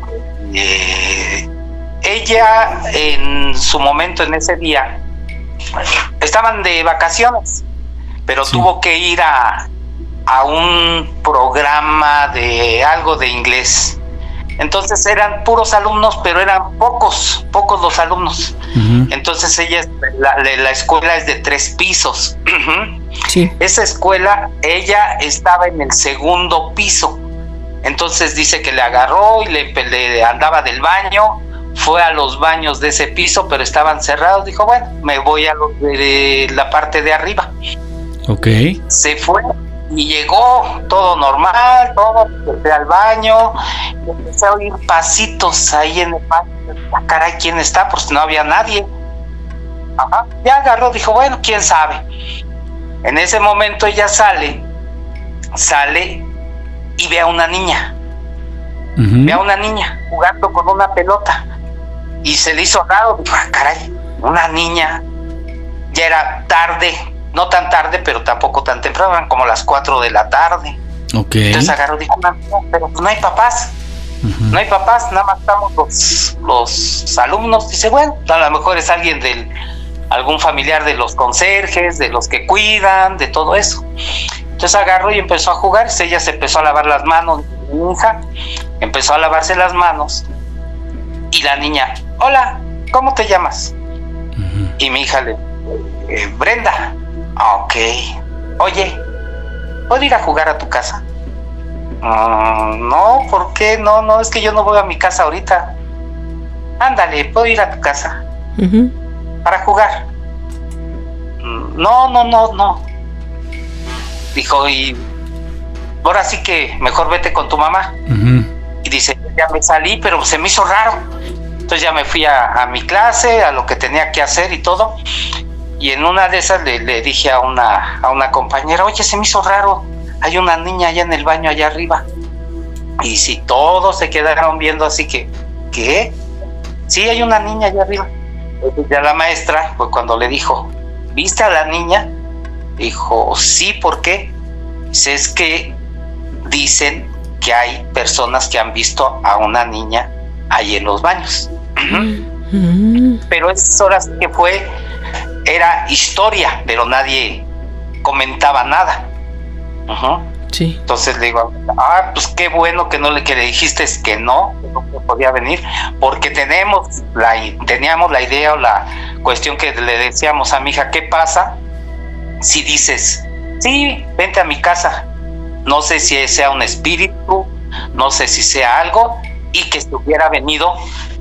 Eh, ella en su momento, en ese día, estaban de vacaciones, pero sí. tuvo que ir a, a un programa de algo de inglés. Entonces eran puros alumnos, pero eran pocos, pocos los alumnos. Uh-huh. Entonces ella, la, la escuela es de tres pisos. Uh-huh. Sí. Esa escuela, ella estaba en el segundo piso. Entonces dice que le agarró y le, le andaba del baño, fue a los baños de ese piso, pero estaban cerrados. Dijo, bueno, me voy a los de, de la parte de arriba. Ok. Se fue y llegó todo normal, todo, fue al baño, y empecé a oír pasitos ahí en el baño. Ah, caray, ¿quién está? Pues no había nadie. Ajá. Ya agarró, dijo, bueno, quién sabe. En ese momento ella sale, sale y ve a una niña. Uh-huh. Ve a una niña jugando con una pelota. Y se le hizo raro, dijo, ah, caray, una niña. Ya era tarde. No tan tarde, pero tampoco tan temprano, eran como las cuatro de la tarde. Okay. Entonces agarró y dijo, no, pero no hay papás. Uh-huh. No hay papás, nada más estamos los, los alumnos. Dice, bueno, a lo mejor es alguien del, algún familiar de los conserjes, de los que cuidan, de todo eso. Entonces agarró y empezó a jugar. Ella se empezó a lavar las manos, mi hija, empezó a lavarse las manos. Y la niña, hola, ¿cómo te llamas? Uh-huh. Y mi hija le, eh, Brenda. Ok. Oye, ¿puedo ir a jugar a tu casa? Mm, no, ¿por qué? No, no, es que yo no voy a mi casa ahorita. Ándale, ¿puedo ir a tu casa? Uh-huh. Para jugar. Mm, no, no, no, no. Dijo, y ahora sí que mejor vete con tu mamá. Uh-huh. Y dice, ya me salí, pero se me hizo raro. Entonces ya me fui a, a mi clase, a lo que tenía que hacer y todo. Y en una de esas le, le dije a una, a una compañera, oye, se me hizo raro, hay una niña allá en el baño allá arriba. Y si todos se quedaron viendo así que, ¿qué? Sí, hay una niña allá arriba. Entonces ya la maestra fue cuando le dijo, ¿viste a la niña? Dijo, sí, ¿por qué? Dice, es que dicen que hay personas que han visto a una niña ahí en los baños. Mm. Pero esas horas que fue, era historia, pero nadie comentaba nada. Uh-huh. Sí. Entonces le digo, ah, pues qué bueno que no le, que le dijiste que no, que no podía venir, porque tenemos la, teníamos la idea o la cuestión que le decíamos a mi hija, ¿qué pasa si dices, sí, vente a mi casa, no sé si sea un espíritu, no sé si sea algo, y que se hubiera venido,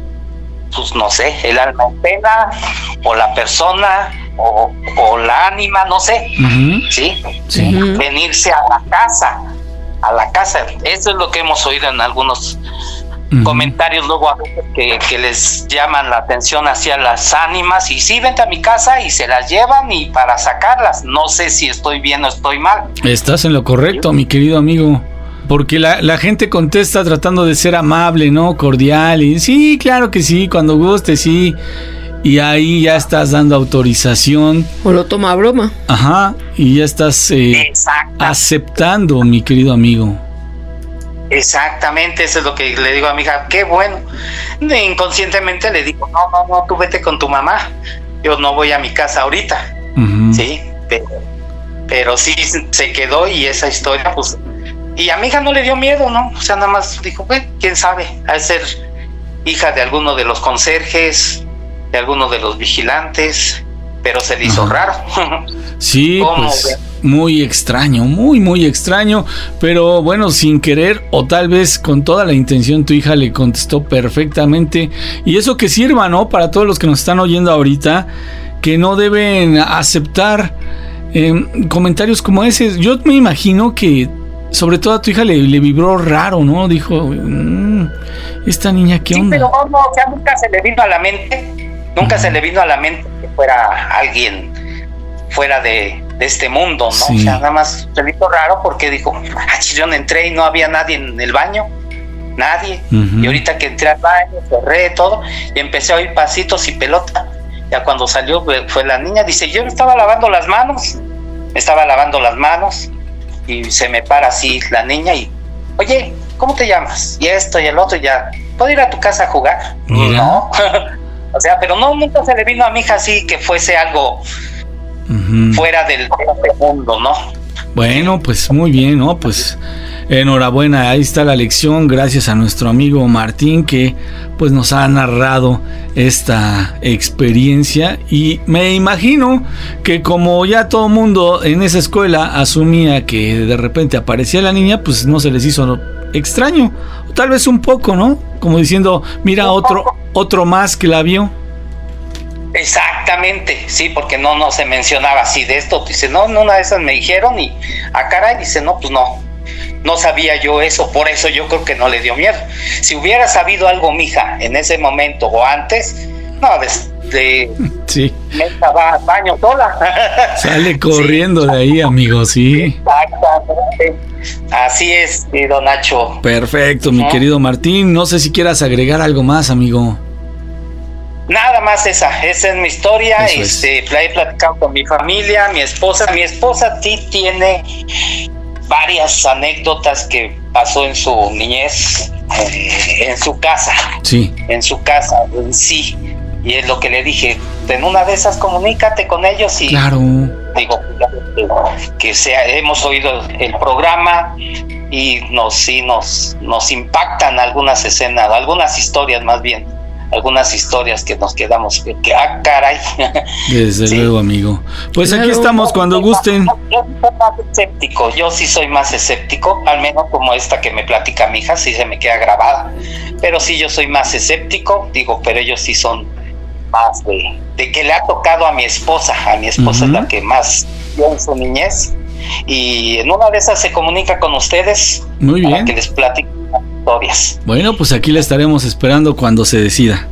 pues no sé, el alma en pena, o la persona, o, o la ánima, no sé, uh-huh. ¿sí? sí. Venirse a la casa, a la casa. Eso es lo que hemos oído en algunos uh-huh. comentarios luego a veces que, que les llaman la atención hacia las ánimas, y sí, vente a mi casa, y se las llevan y para sacarlas. No sé si estoy bien o estoy mal. Estás en lo correcto, ¿sí? Mi querido amigo. Porque la, la gente contesta tratando de ser amable, ¿no? Cordial. Y sí, claro que sí, cuando guste, sí. Y ahí ya estás dando autorización. O lo toma a broma. Ajá. Y ya estás eh, aceptando, mi querido amigo. Exactamente, eso es lo que le digo a mi hija. Qué bueno. Inconscientemente le digo, no, no, no, tú vete con tu mamá. Yo no voy a mi casa ahorita. Uh-huh. Sí, pero, pero sí se quedó, y esa historia, pues... Y a mi hija no le dio miedo, ¿no? O sea, nada más dijo, bueno, quién sabe, ha de ser hija de alguno de los conserjes, de alguno de los vigilantes, pero se le hizo Ajá. raro. Sí, pues muy extraño, muy, muy extraño, pero bueno, sin querer o tal vez con toda la intención, tu hija le contestó perfectamente, y eso que sirva, ¿no? Para todos los que nos están oyendo ahorita, que no deben aceptar eh, comentarios como ese. Yo me imagino que sobre todo a tu hija le, le vibró raro, ¿no? Dijo, mmm, esta niña, ¿qué sí, onda? Pero no, no, o sea, nunca se le vino a la mente, nunca uh-huh. se le vino a la mente que fuera alguien fuera de, de este mundo, ¿no? Sí. O sea, nada más se le hizo raro porque dijo, ah, yo entré y no había nadie en el baño, nadie. Uh-huh. Y ahorita que entré al baño, cerré todo, y empecé a oír pasitos y pelota. Ya cuando salió fue la niña, dice, yo me estaba lavando las manos, me estaba lavando las manos, y se me para así la niña y, oye, ¿cómo te llamas? Y esto y el otro, y ya, ¿puedo ir a tu casa a jugar? Mira. No, o sea, pero no, nunca se le vino a mi hija así que fuese algo uh-huh. fuera del, del mundo, ¿no? Bueno, pues muy bien, ¿no? Pues enhorabuena, ahí está la lección, gracias a nuestro amigo Martín que pues nos ha narrado esta experiencia, y me imagino que como ya todo mundo en esa escuela asumía que de repente aparecía la niña, pues no se les hizo extraño, o tal vez un poco, ¿no? Como diciendo, mira, otro, otro más que la vio. Exactamente, sí, porque no, no se mencionaba así de esto. Dice, no, no, una de esas me dijeron, y a caray, dice, no, pues no, no sabía yo eso, por eso yo creo que no le dio miedo. Si hubiera sabido algo, mija, en ese momento o antes, no, de, de sí. me estaba al baño sola. Sale corriendo sí. de ahí, amigo, sí. Exactamente. Así es, don Nacho. Perfecto, mi ¿no? querido Martín, no sé si quieras agregar algo más, amigo. Nada más esa, esa es mi historia. Eso este, es. La he platicado con mi familia, mi esposa. Mi esposa sí tiene varias anécdotas que pasó en su niñez, eh, en su casa. Sí. En su casa, en sí. Y es lo que le dije, en una de esas comunícate con ellos y claro. digo que sea, hemos oído el programa y nos sí nos nos impactan algunas escenas, algunas historias más bien. Algunas historias que nos quedamos que, que ah, caray. Desde sí. luego, amigo. Pues claro, aquí estamos cuando gusten. Yo soy más escéptico, yo sí soy más escéptico, al menos como esta que me platica mi hija, sí se me queda grabada. Pero sí, yo soy más escéptico, digo, pero ellos sí son más de, de que le ha tocado a mi esposa. A mi esposa uh-huh. es la que más vio en su niñez. Y en una de esas se comunica con ustedes. Muy bien. Para que les platique historias. Bueno, pues aquí la estaremos esperando cuando se decida.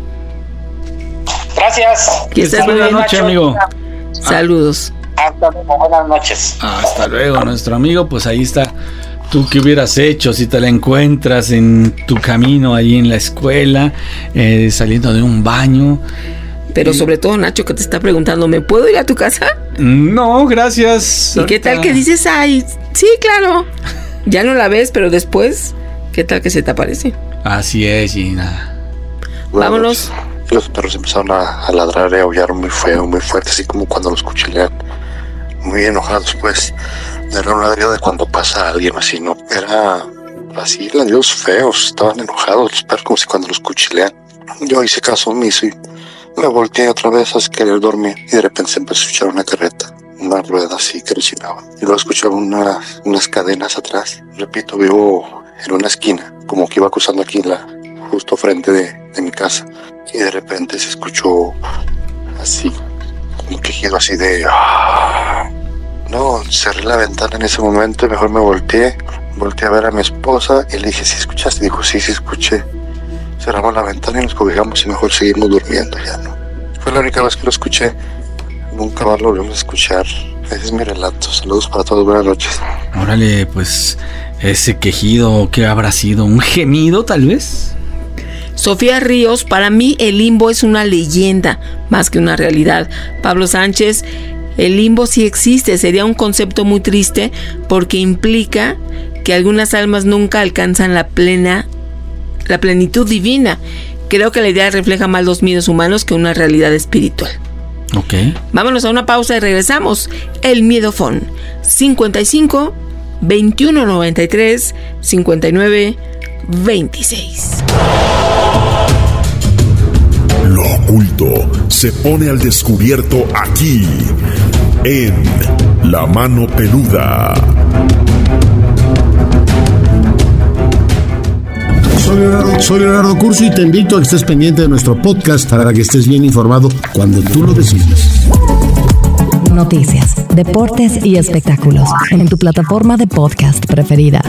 Gracias. Que estés buenas noches, amigo. Saludos. Hasta luego, buenas noches. Hasta luego, nuestro amigo. Pues ahí está. ¿Tú qué hubieras hecho si te la encuentras en tu camino ahí en la escuela, eh, saliendo de un baño? Pero sobre todo, Nacho, que te está preguntando, ¿me puedo ir a tu casa? No, gracias. ¿Y qué tal que dices, ay, sí, claro? Ya no la ves, pero después, ¿qué tal que se te aparece? Así es, Gina. Vámonos. Los perros empezaron a, a ladrar y a aullar muy feo, muy fuerte, así como cuando los cuchilean. Muy enojados, pues. No era un ladrido de cuando pasa alguien así, no. Era así, ladridos feos. Estaban enojados los perros, como si cuando los cuchilean. Yo hice caso omiso y me volteé otra vez a querer dormir. Y de repente se empezó a escuchar una carreta una rueda así que rechinaba. Y luego escuchaba unas, unas cadenas atrás. Repito, vivo en una esquina, como que iba cruzando aquí la, justo frente de, de mi casa. Y de repente se escuchó así, un quejido así de... ¡ah! No, cerré la ventana en ese momento y mejor me volteé. Volteé a ver a mi esposa y le dije, ¿sí escuchaste? Dijo, sí, sí escuché. Cerramos la ventana y nos cobijamos y mejor seguimos durmiendo, ya no. Fue la única vez que lo escuché. Nunca más lo volvimos a escuchar. Ese es mi relato. Saludos para todos, buenas noches. Órale, pues ese quejido, ¿qué habrá sido? ¿Un gemido tal vez? Sofía Ríos, para mí el limbo es una leyenda más que una realidad. Pablo Sánchez, el limbo sí existe, sería un concepto muy triste porque implica que algunas almas nunca alcanzan la plena, la plenitud divina. Creo que la idea refleja más los miedos humanos que una realidad espiritual. Ok. Vámonos a una pausa y regresamos. El Miedofón, cincuenta y cinco, veintiuno noventa y tres, cincuenta y nueve, veintiséis. Lo oculto se pone al descubierto aquí, en La Mano Peluda. Soy Leonardo, soy Leonardo Curso y te invito a que estés pendiente de nuestro podcast para que estés bien informado cuando tú lo decidas. Noticias, deportes y espectáculos en tu plataforma de podcast preferida.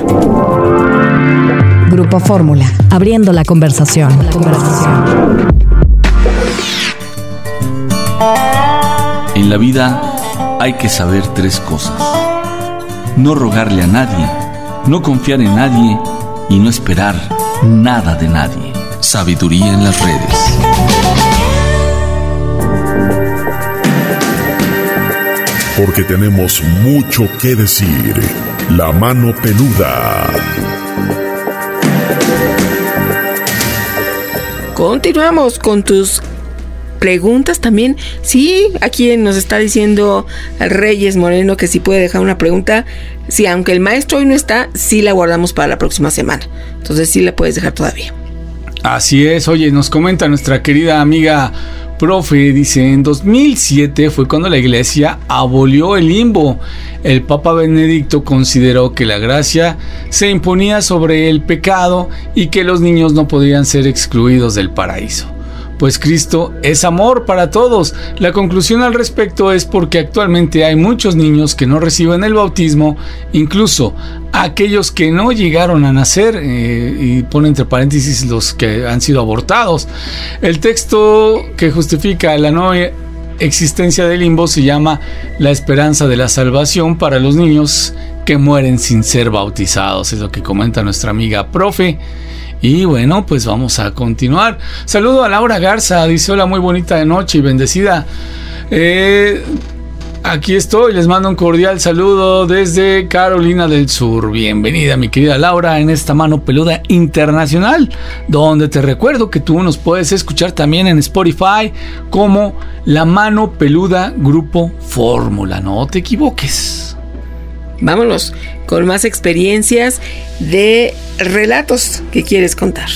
Grupo Fórmula, abriendo la conversación. La conversación. En la vida hay que saber tres cosas: no rogarle a nadie, no confiar en nadie y no esperar nada de nadie. Sabiduría en las redes. Porque tenemos mucho que decir. La Mano Peluda. Continuamos con tus preguntas también. Sí, aquí nos está diciendo Reyes Moreno que si puede dejar una pregunta. Sí, aunque el maestro hoy no está, sí la guardamos para la próxima semana. Entonces sí la puedes dejar todavía. Así es. Oye, nos comenta nuestra querida amiga Profe, dice, en dos mil siete fue cuando la iglesia abolió el limbo. El Papa Benedicto consideró que la gracia se imponía sobre el pecado y que los niños no podían ser excluidos del paraíso. Pues Cristo es amor para todos. La conclusión al respecto es porque actualmente hay muchos niños que no reciben el bautismo, incluso aquellos que no llegaron a nacer, eh, y pone entre paréntesis los que han sido abortados. El texto que justifica la no existencia del limbo se llama La esperanza de la salvación para los niños que mueren sin ser bautizados. Es lo que comenta nuestra amiga Profe. Y bueno, pues vamos a continuar. Saludo a Laura Garza, dice hola, muy bonita de noche y bendecida. Eh, aquí estoy, les mando un cordial saludo desde Carolina del Sur. Bienvenida mi querida Laura en esta Mano Peluda Internacional, donde te recuerdo que tú nos puedes escuchar también en Spotify como La Mano Peluda Grupo Fórmula. No te equivoques. Vámonos con más experiencias de relatos que quieres contar.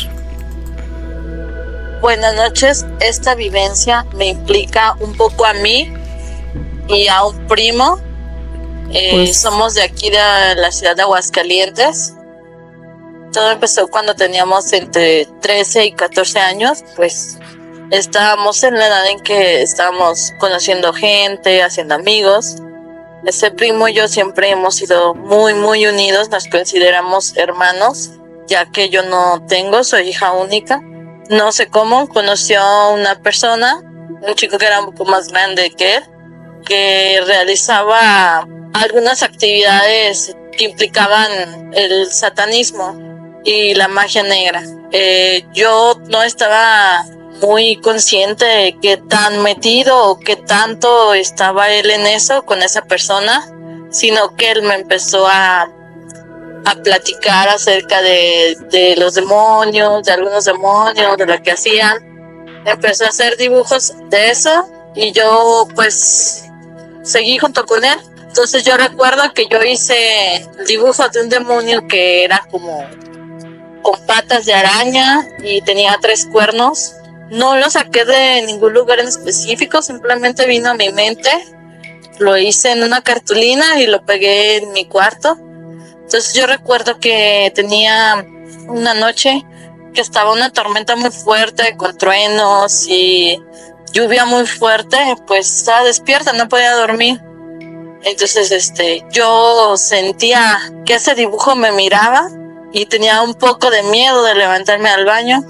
Buenas noches. Esta vivencia me implica un poco a mí y a un primo. Eh, pues, somos de aquí de la ciudad de Aguascalientes. Todo empezó cuando teníamos entre trece y catorce años. Pues estábamos en la edad en que estábamos conociendo gente, haciendo amigos. Ese primo y yo siempre hemos sido muy, muy unidos, nos consideramos hermanos, ya que yo no tengo, soy hija única. No sé cómo, conoció a una persona, un chico que era un poco más grande que él, que realizaba algunas actividades que implicaban el satanismo y la magia negra. Eh, yo no estaba muy consciente de qué tan metido o qué tanto estaba él en eso con esa persona, sino que él me empezó a, a platicar acerca de, de los demonios, de algunos demonios, de lo que hacían. Empezó a hacer dibujos de eso y yo pues seguí junto con él. Entonces yo recuerdo que yo hice el dibujo de un demonio que era como con patas de araña y tenía tres cuernos. No lo saqué de ningún lugar en específico, simplemente vino a mi mente lo hice en una cartulina y lo pegué en mi cuarto. Entonces yo recuerdo que tenía una noche que estaba una tormenta muy fuerte con truenos y lluvia muy fuerte, pues estaba despierta, no podía dormir. Entonces este, yo sentía que ese dibujo me miraba y tenía un poco de miedo de levantarme al baño.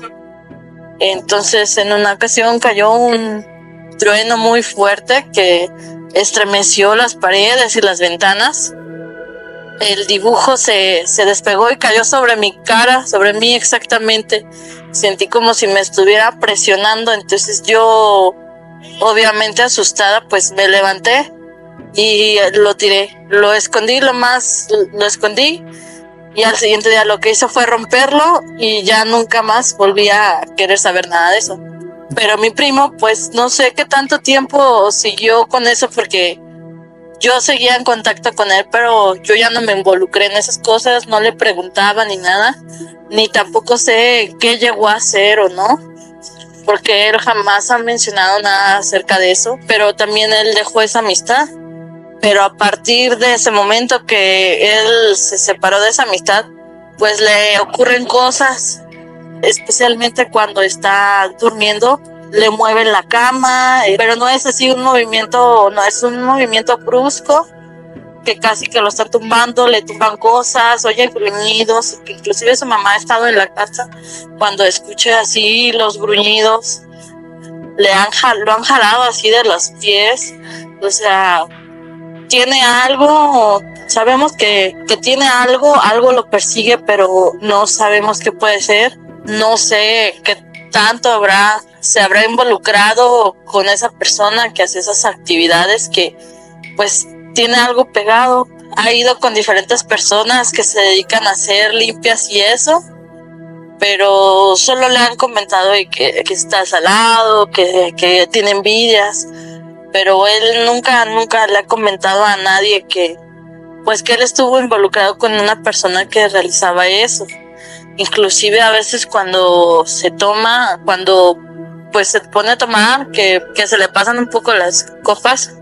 Entonces en una ocasión cayó un trueno muy fuerte que estremeció las paredes y las ventanas. El dibujo se, se despegó y cayó sobre mi cara, sobre mí exactamente. Sentí como si me estuviera presionando, entonces yo, obviamente asustada, pues me levanté y lo tiré. Lo escondí lo más, lo escondí y al siguiente día lo que hizo fue romperlo y ya nunca más volví a querer saber nada de eso. Pero mi primo, pues no sé qué tanto tiempo siguió con eso porque yo seguía en contacto con él, pero yo ya no me involucré en esas cosas, no le preguntaba ni nada, ni tampoco sé qué llegó a hacer o no, porque él jamás ha mencionado nada acerca de eso, pero también él dejó esa amistad. Pero a partir de ese momento que él se separó de esa amistad, pues le ocurren cosas, especialmente cuando está durmiendo. Le mueven la cama, pero no es así un movimiento, no es un movimiento brusco, que casi que lo están tumbando, le tumban cosas, oye gruñidos, que inclusive su mamá ha estado en la casa cuando escucha así los gruñidos, le han, lo han jalado así de los pies, o sea, tiene algo, sabemos que, que tiene algo, algo lo persigue, pero no sabemos qué puede ser, no sé qué tanto habrá, se habrá involucrado con esa persona que hace esas actividades, que pues tiene algo pegado. Ha ido con diferentes personas que se dedican a hacer limpias y eso, pero solo le han comentado que, que está salado, que, que tiene envidias, pero él nunca, nunca le ha comentado a nadie que pues que él estuvo involucrado con una persona que realizaba eso. Inclusive a veces cuando se toma, cuando pues se pone a tomar, que, que se le pasan un poco las copas,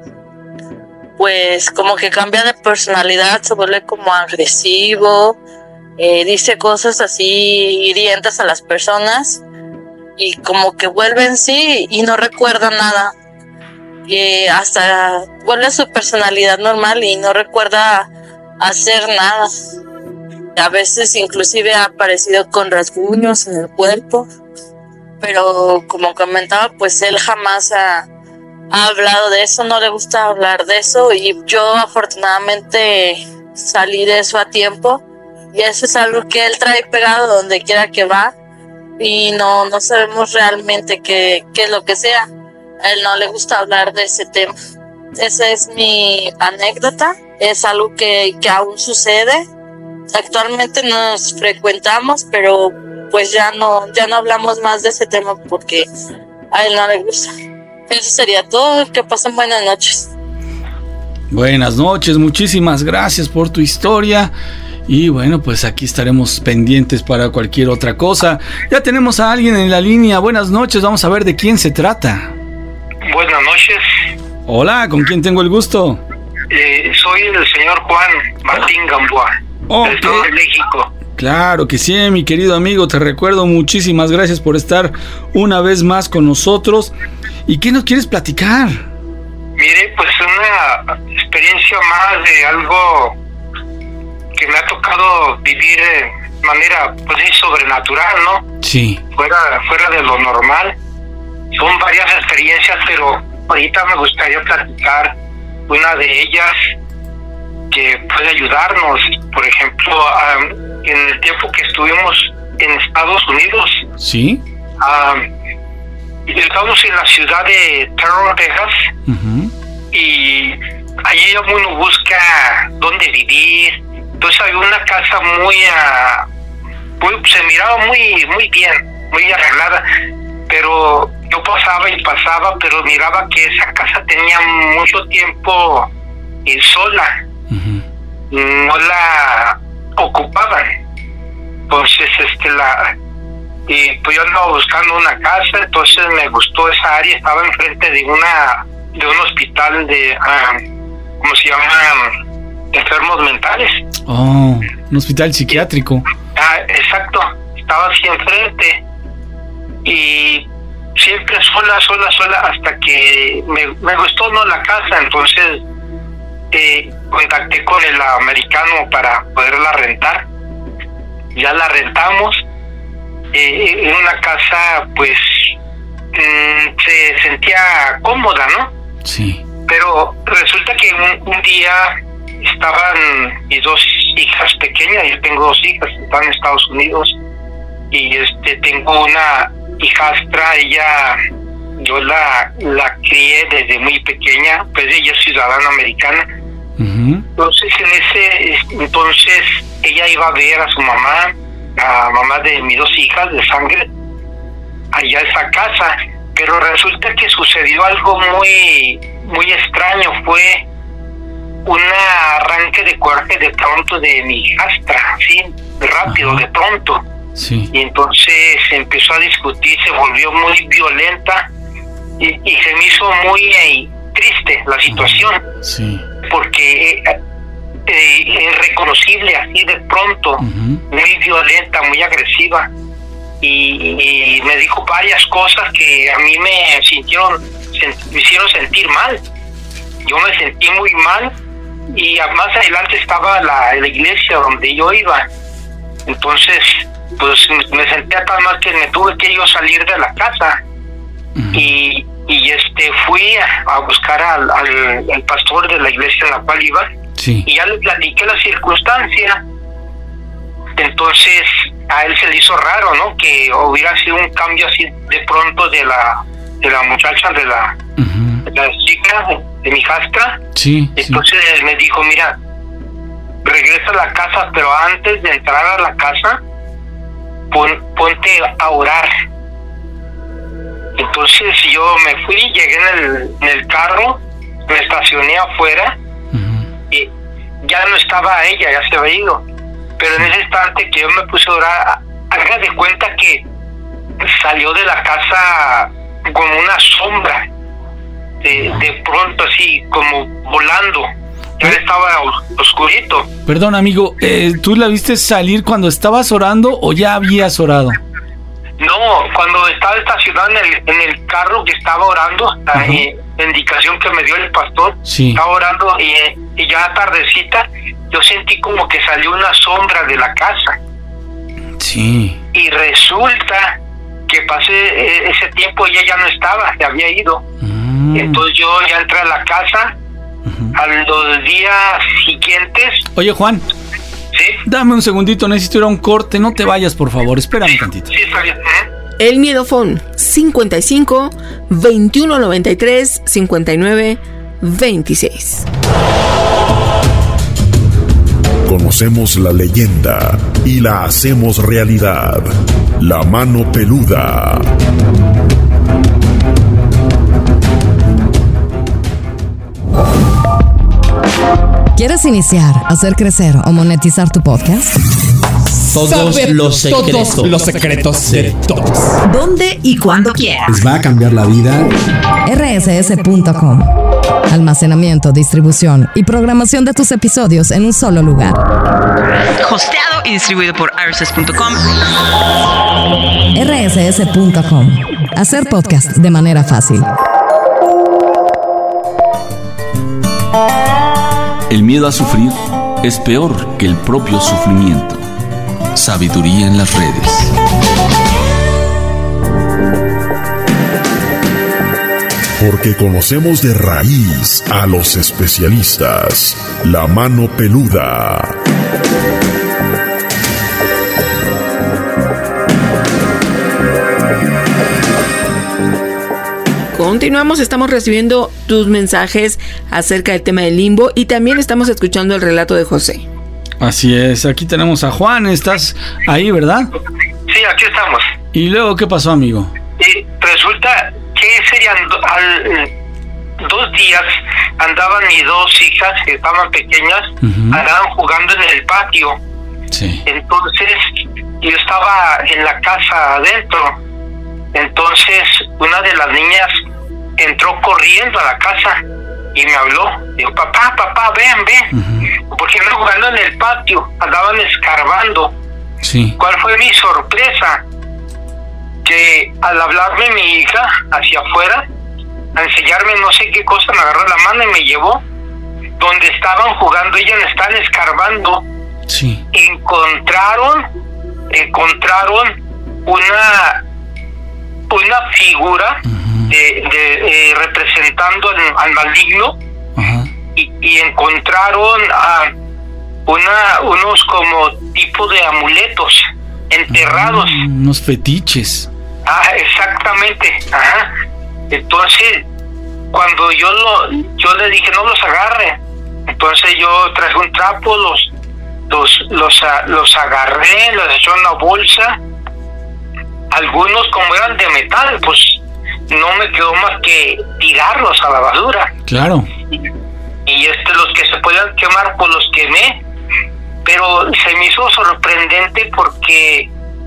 pues como que cambia de personalidad, se vuelve como agresivo, eh, dice cosas así hirientes a las personas y como que vuelve en sí y no recuerda nada. Y hasta vuelve a su personalidad normal y no recuerda hacer nada. A veces inclusive ha aparecido con rasguños en el cuerpo, pero como comentaba, pues él jamás ha, ha hablado de eso, no le gusta hablar de eso, y yo afortunadamente salí de eso a tiempo, y eso es algo que él trae pegado donde quiera que va, y no, no sabemos realmente qué, qué es lo que sea. A él no le gusta hablar de ese tema. Esa es mi anécdota, es algo que, que aún sucede. Actualmente nos frecuentamos, pero pues ya no, ya no hablamos más de ese tema porque a él no le gusta. Eso sería todo. Que pasen buenas noches. Buenas noches, muchísimas gracias por tu historia. Y bueno, pues aquí estaremos pendientes para cualquier otra cosa. Ya tenemos a alguien en la línea. Buenas noches, vamos a ver de quién se trata. Buenas noches. Hola, ¿con quién tengo el gusto? Eh, soy el señor Juan Martín Gamboa. Okay. Del Estado de México. Claro que sí, mi querido amigo, te recuerdo, muchísimas gracias por estar una vez más con nosotros. ¿Y qué nos quieres platicar? Mire, pues una experiencia más de algo que me ha tocado vivir de manera pues sobrenatural, ¿no? Sí. Fuera, fuera de lo normal. Son varias experiencias, pero ahorita me gustaría platicar una de ellas que puede ayudarnos. Por ejemplo, um, en el tiempo que estuvimos en Estados Unidos, sí, um, estábamos en la ciudad de Terrell, Texas, uh-huh. Y allí uno busca dónde vivir. Entonces había una casa muy, uh, muy se miraba muy muy bien, muy arreglada, pero yo pasaba y pasaba, pero miraba que esa casa tenía mucho tiempo eh, sola. Uh-huh. No la ocupaban. Entonces este la y pues yo andaba buscando una casa, entonces me gustó esa área, estaba enfrente de una de un hospital de uh, ¿cómo se llaman? Enfermos mentales. Oh, un hospital psiquiátrico. Ah, exacto, estaba así enfrente y siempre sola, sola, sola, hasta que me, me gustó no la casa, entonces eh, contacté con el americano para poderla rentar. Ya la rentamos eh, en una casa, pues mmm, se sentía cómoda, ¿no? Sí. Pero resulta que un, un día estaban mis dos hijas pequeñas, yo tengo dos hijas, están en Estados Unidos, y este tengo una hijastra, ella, yo la, la crié desde muy pequeña, pues ella es ciudadana americana. Uh-huh. Entonces en ese, entonces ella iba a ver a su mamá, a mamá de mis dos hijas de sangre, allá a esa casa, pero resulta que sucedió algo muy, muy extraño, fue un arranque de coraje de pronto de mi hijastra, así, rápido, de pronto. Sí. Y entonces empezó a discutir, se volvió muy violenta y, y se me hizo muy eh, triste la situación. Sí. Porque eh, eh, irreconocible, así de pronto, uh-huh. muy violenta, muy agresiva. Y, y me dijo varias cosas que a mí me sintieron, me hicieron sentir mal. Yo me sentí muy mal. Y más adelante estaba la, la iglesia donde yo iba. Entonces, pues me sentía tan mal que me tuve que yo salir de la casa. Uh-huh. y, y este fui a, a buscar al, al, al pastor de la iglesia en la cual iba. Sí. Y ya le platiqué la circunstancia. Entonces a él se le hizo raro, ¿no? Que hubiera sido un cambio así de pronto de la de la muchacha, de la, uh-huh. de la chica, de mi hijastra. Sí. Entonces sí. me dijo, mira, regresa a la casa, pero antes de entrar a la casa, pon, ponte a orar. Entonces yo me fui, llegué en el, en el carro, me estacioné afuera, uh-huh. y ya no estaba ella, ya se había ido. Pero en ese instante que yo me puse a orar, haga de cuenta que salió de la casa como una sombra, de, de pronto así, como volando. Ya estaba oscurito. Perdón, amigo, eh, ¿tú la viste salir cuando estabas orando o ya habías orado? No, cuando estaba estacionado en el, en el carro que estaba orando, uh-huh. eh, la indicación que me dio el pastor, sí. estaba orando y, y ya tardecita, yo sentí como que salió una sombra de la casa. Sí. Y resulta que pasé ese tiempo ella ya no estaba, se había ido. Mm. Entonces yo ya entré a la casa, uh-huh. a los días siguientes. Oye, Juan. Sí. Dame un segundito, necesito ir a un corte, no te vayas, por favor, espérame tantito. Sí, está bien. ¿Eh? El Miedo Phone cincuenta y cinco, veintiuno noventa y tres, cincuenta y nueve, veintiséis. Conocemos la leyenda y la hacemos realidad. La mano peluda. ¿Quieres iniciar, hacer crecer o monetizar tu podcast? Todos los secretos, todos los secretos de todos. ¿Dónde y cuándo quieras? Les va a cambiar la vida. R S S punto com. Almacenamiento, distribución y programación de tus episodios en un solo lugar. Hosteado y distribuido por R S S punto com. R S S punto com. Hacer podcast de manera fácil. El miedo a sufrir es peor que el propio sufrimiento. Sabiduría en las redes. Porque conocemos de raíz a los especialistas. La mano peluda. Continuamos, estamos recibiendo tus mensajes acerca del tema del limbo y también estamos escuchando el relato de José. Así es, aquí tenemos a Juan, estás ahí, ¿verdad? Sí, aquí estamos. ¿Y luego qué pasó, amigo? Y resulta que serían al, dos días andaban mis dos hijas que estaban pequeñas, uh-huh. andaban jugando en el patio. Sí. Entonces yo estaba en la casa adentro. Entonces una de las niñas entró corriendo a la casa y me habló. Dijo, papá, papá, ven, ven. Uh-huh. Porque andaban jugando en el patio, andaban escarbando. Sí. ¿Cuál fue mi sorpresa? Que al hablarme mi hija hacia afuera, a enseñarme no sé qué cosa, me agarró la mano y me llevó donde estaban jugando, ellas estaban escarbando. Sí. Encontraron, encontraron una una figura uh-huh. de, de eh, representando al, al maligno. Uh-huh. y, y encontraron a una unos como tipo de amuletos enterrados. Uh, unos fetiches. Ah, exactamente. Ajá. Entonces, cuando yo lo yo le dije no los agarre, entonces yo traje un trapo, los los los, los agarré, los eché en una bolsa. Algunos, como eran de metal, pues no me quedó más que tirarlos a la basura. Claro. Y, y este los que se podían quemar, pues los quemé. Pero se me hizo sorprendente porque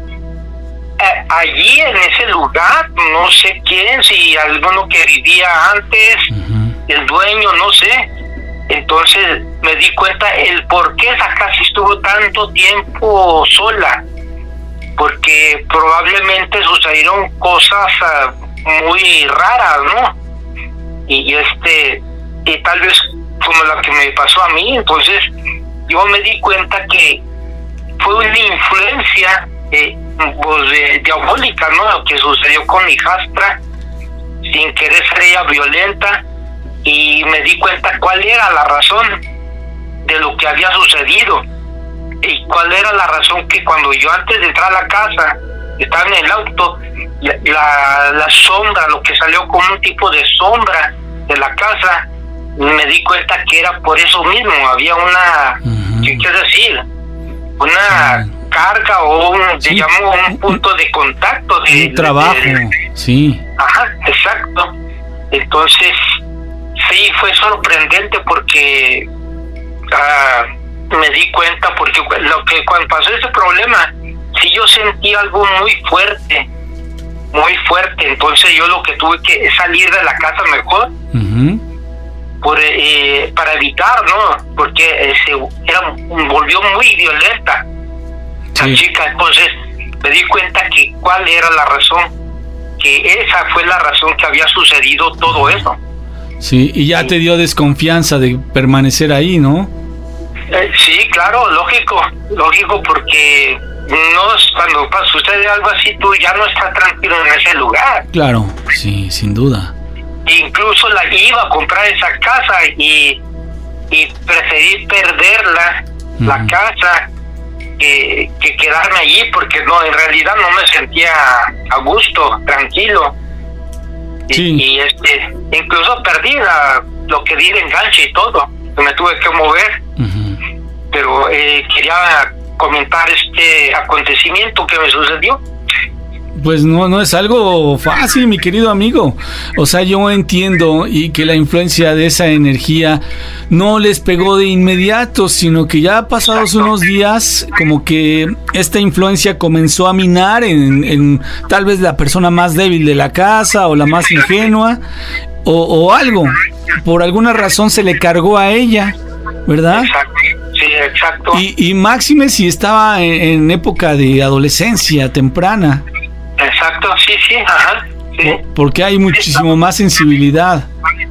eh, allí en ese lugar, no sé quién, si alguno que vivía antes, uh-huh. el dueño, no sé. Entonces me di cuenta el por qué esa casa estuvo tanto tiempo sola, porque probablemente sucedieron cosas uh, muy raras, ¿no? Y, y este, y tal vez como la que me pasó a mí. Entonces yo me di cuenta que fue una influencia eh, pues, de, diabólica, ¿no? Lo que sucedió con mi hijastra, sin querer ser ella violenta, y me di cuenta cuál era la razón de lo que había sucedido y cuál era la razón que cuando yo antes de entrar a la casa estaba en el auto, la, la, la sombra, lo que salió como un tipo de sombra de la casa, me di cuenta que era por eso mismo, había una, uh-huh. ¿qué quiero decir? Una uh-huh. carga o un, sí. digamos, un punto de contacto. De, un trabajo, de, de, sí. Ajá, exacto. Entonces, sí, fue sorprendente porque uh, me di cuenta, porque lo que cuando pasó ese problema, sí yo sentí algo muy fuerte, muy fuerte. Entonces yo lo que tuve que salir de la casa mejor. Uh-huh. Por, eh, para evitar, ¿no? Porque eh, se era, volvió muy violenta la sí. chica. Entonces me di cuenta que cuál era la razón, que esa fue la razón que había sucedido todo eso. Sí, y ya sí. te dio desconfianza de permanecer ahí, ¿no? Eh, sí, claro, lógico, lógico, porque no, cuando sucede algo así, tú ya no estás tranquilo en ese lugar. Claro, sí, sin duda. Incluso la iba a comprar esa casa y, y preferí perderla, uh-huh. la casa, que, que quedarme allí, porque no, en realidad no me sentía a gusto, tranquilo. Sí. Y, y este, incluso perdí la, lo que di de enganche y todo, me tuve que mover. Uh-huh. Pero eh, quería comentar este acontecimiento que me sucedió. Pues no, no es algo fácil, mi querido amigo. O sea, yo entiendo y que la influencia de esa energía no les pegó de inmediato, sino que ya pasados unos días, como que esta influencia comenzó a minar en, en tal vez la persona más débil de la casa o la más ingenua o, o algo. Por alguna razón se le cargó a ella, ¿verdad? Exacto. Sí, exacto. Y, y máxime si estaba en, en época de adolescencia temprana. Exacto, sí, sí, ajá. Sí. Porque hay muchísimo más sensibilidad.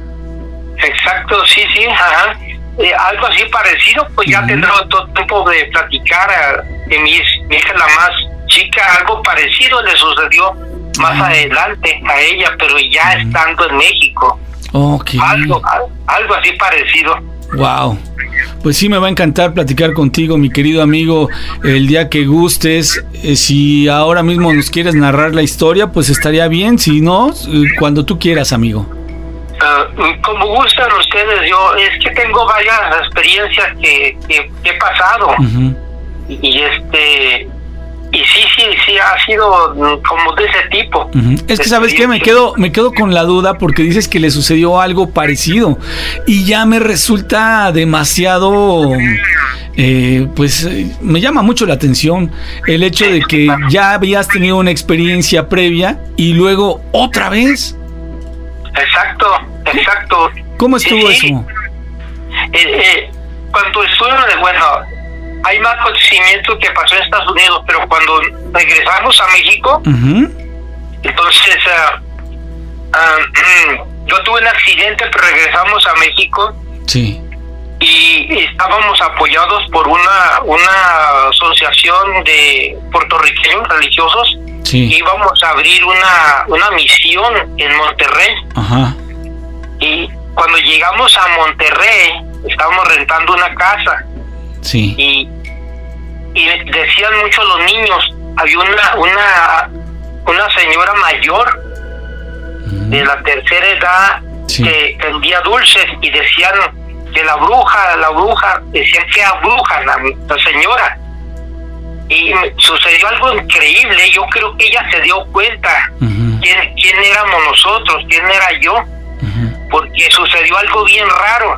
Exacto, sí, sí, ajá. Eh, algo así parecido, pues ya uh-huh. tendré todo tiempo de platicar a, de mi, mi hija la más chica, algo parecido le sucedió más uh-huh. adelante a ella, pero ya uh-huh. estando en México. Okay. Algo, algo así parecido. Wow. Pues sí, me va a encantar platicar contigo, mi querido amigo, el día que gustes. Eh, si ahora mismo nos quieres narrar la historia, pues estaría bien. Si no, eh, cuando tú quieras, amigo. Uh, como gustan ustedes, yo es que tengo varias experiencias que, que, que he pasado. Uh-huh. y, y este y sí, sí, sí ha sido como de ese tipo. Uh-huh. Es que sabes qué, me quedo, me quedo con la duda porque dices que le sucedió algo parecido y ya me resulta demasiado, eh, pues me llama mucho la atención el hecho de que ya habías tenido una experiencia previa y luego otra vez. Exacto, exacto. ¿Cómo estuvo sí, sí. eso? Eh, eh, cuando estuvimos, bueno, hay más acontecimientos que pasó en Estados Unidos, pero cuando regresamos a México, uh-huh. entonces uh, uh, yo tuve un accidente, pero regresamos a México. Sí. Y estábamos apoyados por una una asociación de puertorriqueños religiosos. Sí. Íbamos a abrir una, una misión en Monterrey. Ajá. Y cuando llegamos a Monterrey, estábamos rentando una casa. Sí. Y, y decían mucho los niños, había una una una señora mayor uh-huh. de la tercera edad, sí. que vendía dulces y decían que la bruja, la bruja, decían que era bruja la, la señora. Y sucedió algo increíble. Yo creo que ella se dio cuenta uh-huh. quién, quién éramos nosotros, quién era yo, uh-huh. porque sucedió algo bien raro.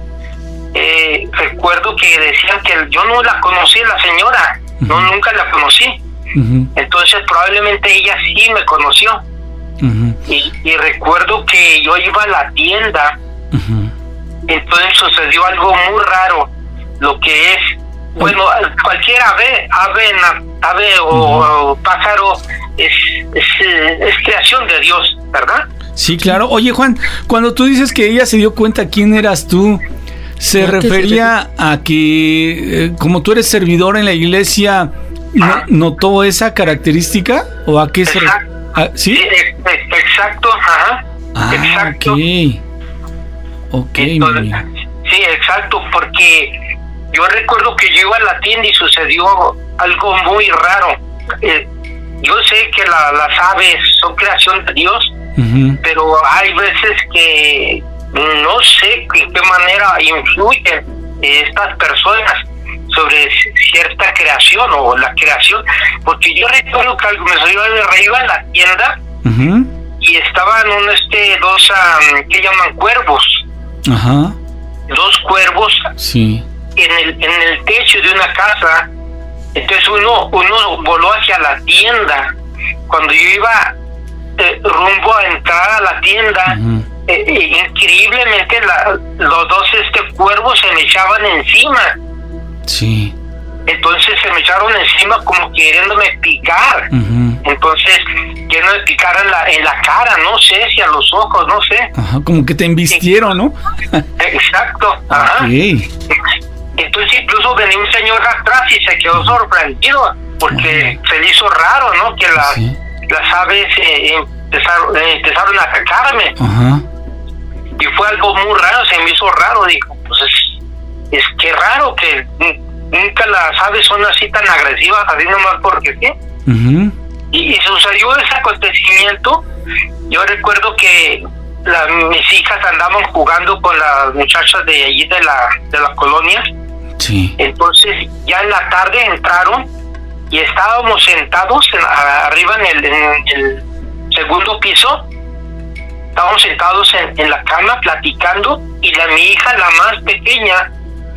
Eh, recuerdo que decían que yo no la conocí, la señora, uh-huh. no, nunca la conocí. Uh-huh. Entonces probablemente ella sí me conoció. Uh-huh. Y, y recuerdo que yo iba a la tienda, uh-huh. entonces sucedió algo muy raro, lo que es, bueno, cualquier ave, ave, ave o, uh-huh. o pájaro es, es, es creación de Dios, ¿verdad? Sí, claro. Oye, Juan, cuando tú dices que ella se dio cuenta quién eras tú, ¿se refería a que, eh, como tú eres servidor en la iglesia, no, notó esa característica? ¿O a qué se refiere? ¿Sí? Sí, exacto, ajá. Ah, exacto. ok. Ok, Entonces, sí, exacto, porque yo recuerdo que yo iba a la tienda y sucedió algo muy raro. Eh, yo sé que la, las aves son creación de Dios, uh-huh. pero hay veces que no sé en qué manera influyen estas personas sobre cierta creación o la creación, porque yo recuerdo que me salió de arriba en la tienda uh-huh. y estaban un, este, dos um, que llaman cuervos. Ajá. Dos cuervos sí. en el en el techo de una casa. Entonces uno uno voló hacia la tienda. Cuando yo iba eh, rumbo a entrar a la tienda, uh-huh. eh, eh, increíblemente la, los dos este cuervos se me echaban encima. Sí. Entonces se me echaron encima como queriéndome picar. Uh-huh. Entonces queriéndome picar en la, en la cara, no sé, si a los ojos, no sé. Ajá, como que te embistieron, ¿no? Exacto, ajá. Okay. Entonces incluso venía un señor atrás y se quedó sorprendido porque uh-huh. se le hizo raro, ¿no? Que las, sí. las aves eh, empezaron, eh, empezaron a atacarme. Uh-huh. Y fue algo muy raro, se me hizo raro. Digo, pues es, es que raro que nunca las aves son así tan agresivas, así nomás porque sí. Uh-huh. Y, y sucedió ese acontecimiento. Yo recuerdo que la, mis hijas andaban jugando con las muchachas de allí de la, de la colonia. Sí. Entonces ya en la tarde entraron y estábamos sentados en, a, arriba en el, en el segundo piso. Estábamos sentados en, en la cama platicando y la mi hija, la más pequeña,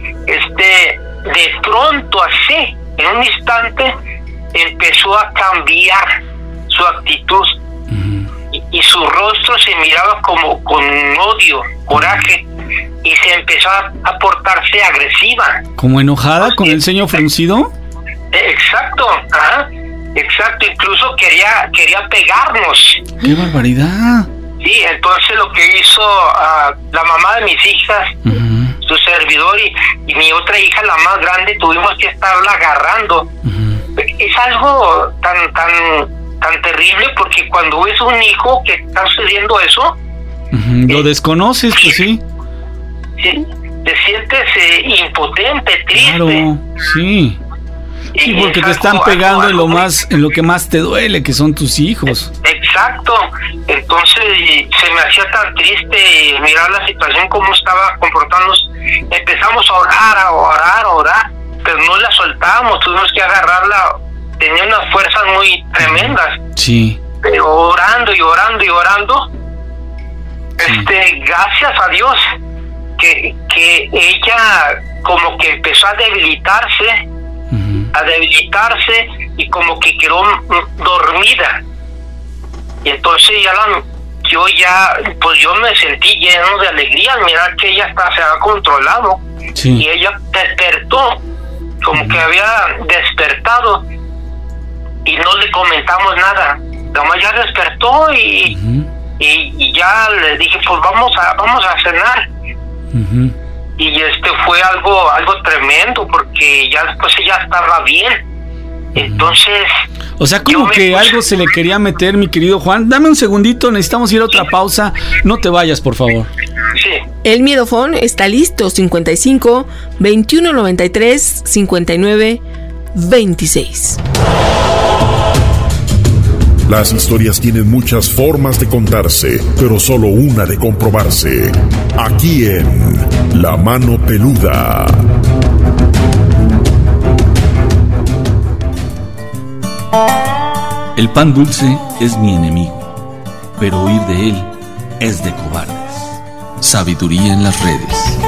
este de pronto así, en un instante, empezó a cambiar su actitud. Uh-huh. y, y su rostro se miraba como con odio, coraje, y se empezó a, a portarse agresiva. ¿Como enojada, con el ceño fruncido? Exacto, ajá, exacto, incluso quería quería pegarnos. ¡Qué barbaridad! Sí, entonces lo que hizo uh, la mamá de mis hijas, uh-huh. su servidor y, y mi otra hija, la más grande, tuvimos que estarla agarrando. Uh-huh. Es algo tan tan tan terrible porque cuando ves un hijo que está sucediendo eso, uh-huh. lo eh, desconoces, pues sí. Sí, te sientes eh, impotente, triste. Claro, sí. Sí, porque te están pegando en lo más, en lo que más te duele, que son tus hijos. Exacto. Entonces se me hacía tan triste mirar la situación como estaba comportándose. Empezamos a orar, a orar, a orar, pero no la soltábamos, tuvimos que agarrarla. Tenía unas fuerzas muy tremendas. Sí. Pero orando y orando y orando, sí. este, gracias a Dios que que ella como que empezó a debilitarse. Uh-huh. a debilitarse y como que quedó dormida y entonces ya la, yo ya, pues yo me sentí lleno de alegría al mirar que ella hasta se había controlado. Sí. Y ella despertó, como que había despertado, y no le comentamos nada. Nomás ya despertó y, uh-huh. y, y ya le dije, pues vamos a vamos a cenar. Uh-huh. Y este fue algo algo tremendo, porque ya después ella estaba bien. Entonces, o sea, como que puse... algo se le quería meter, mi querido Juan. Dame un segundito, necesitamos ir a otra pausa. No te vayas, por favor. Sí. El Miedofón está listo. cincuenta y cinco, veintiuno noventa y tres, cincuenta y nueve, veintiséis. Las historias tienen muchas formas de contarse, pero solo una de comprobarse. Aquí en La Mano Peluda. El pan dulce es mi enemigo, pero huir de él es de cobardes. Sabiduría en las redes.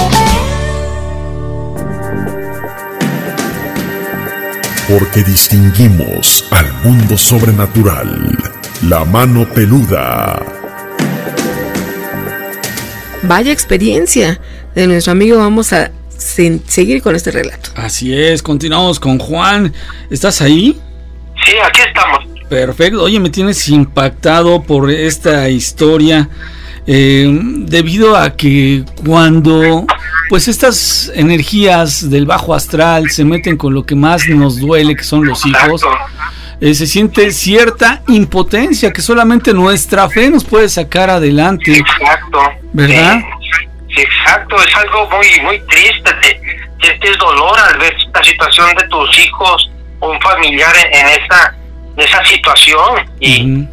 Porque distinguimos al mundo sobrenatural. La Mano Peluda. Vaya experiencia de nuestro amigo. Vamos a se- seguir con este relato. Así es, continuamos con Juan. ¿Estás ahí? Sí, aquí estamos. Perfecto. Oye, me tienes impactado por esta historia, eh, debido a que cuando pues estas energías del bajo astral se meten con lo que más nos duele, que son los hijos, eh, se siente cierta impotencia que solamente nuestra fe nos puede sacar adelante. Exacto. ¿Verdad? Sí, exacto. Es algo muy muy triste. Te, sientes dolor al ver la situación de tus hijos o un familiar en, en esa en esa situación. Y, uh-huh.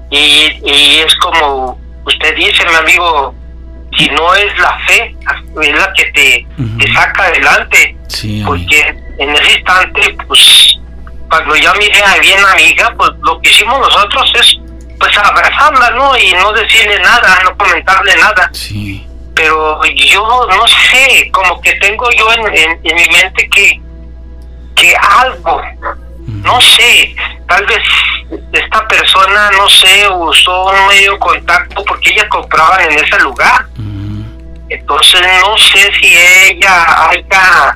y, y es como usted dice, mi amigo, si no es la fe, es la que te, uh-huh. te saca adelante. Sí, porque en ese instante, pues, cuando ya miré a bien amiga, pues lo que hicimos nosotros es, pues, abrazarla, ¿no? Y no decirle nada, no comentarle nada. Sí. Pero yo, no sé, como que tengo yo en, en, en mi mente que, que algo, uh-huh. no sé, tal vez esta persona, no sé, usó un medio de contacto porque ellas compraban en ese lugar. Uh-huh. Entonces no sé si ella haya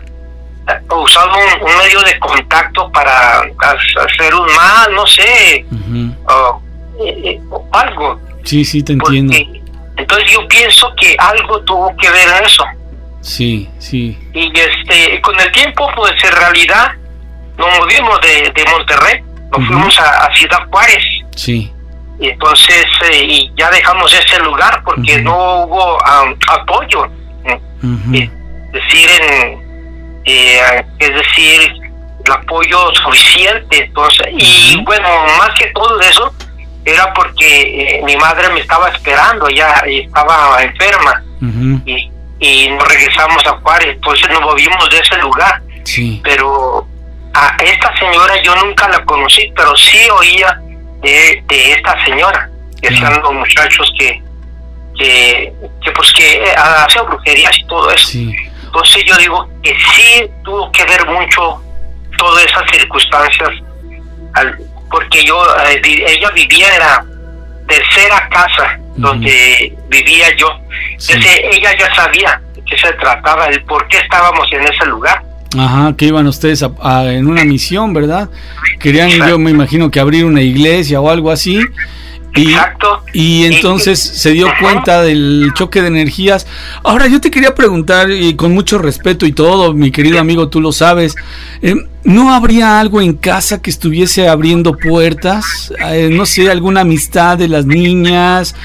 usado un, un medio de contacto para hacer un mal, no sé, uh-huh. o, eh, o algo. Sí, sí, te entiendo. Porque, entonces yo pienso que algo tuvo que ver en eso. Sí, sí. Y este, con el tiempo, pues en realidad nos movimos de, de Monterrey, nos uh-huh. fuimos a, a Ciudad Juárez. Sí. Y entonces, eh, y ya dejamos ese lugar porque uh-huh. no hubo um, apoyo. Uh-huh. Es decir, en, eh, es decir, el apoyo suficiente. Entonces, uh-huh. y bueno, más que todo eso, era porque eh, mi madre me estaba esperando, ella estaba enferma. Uh-huh. Y, y nos regresamos a Juárez, entonces nos movimos de ese lugar. Sí. Pero a esta señora yo nunca la conocí, pero sí oía de, de esta señora, que uh-huh. son los muchachos que, que, que pues que hacen brujerías y todo eso. Sí. Entonces yo digo que sí tuvo que ver mucho todas esas circunstancias, al, porque yo eh, ella vivía en la tercera casa uh-huh. donde vivía yo. Sí. Entonces ella ya sabía de qué se trataba, el por qué estábamos en ese lugar. Ajá, que iban ustedes a, a, en una misión, ¿verdad? Querían, exacto. Yo me imagino que abrir una iglesia o algo así. Y, exacto. Y entonces y, se dio uh-huh. cuenta del choque de energías. Ahora yo te quería preguntar, y con mucho respeto y todo, mi querido amigo, tú lo sabes, eh, ¿no habría algo en casa que estuviese abriendo puertas? Eh, no sé, alguna amistad de las niñas,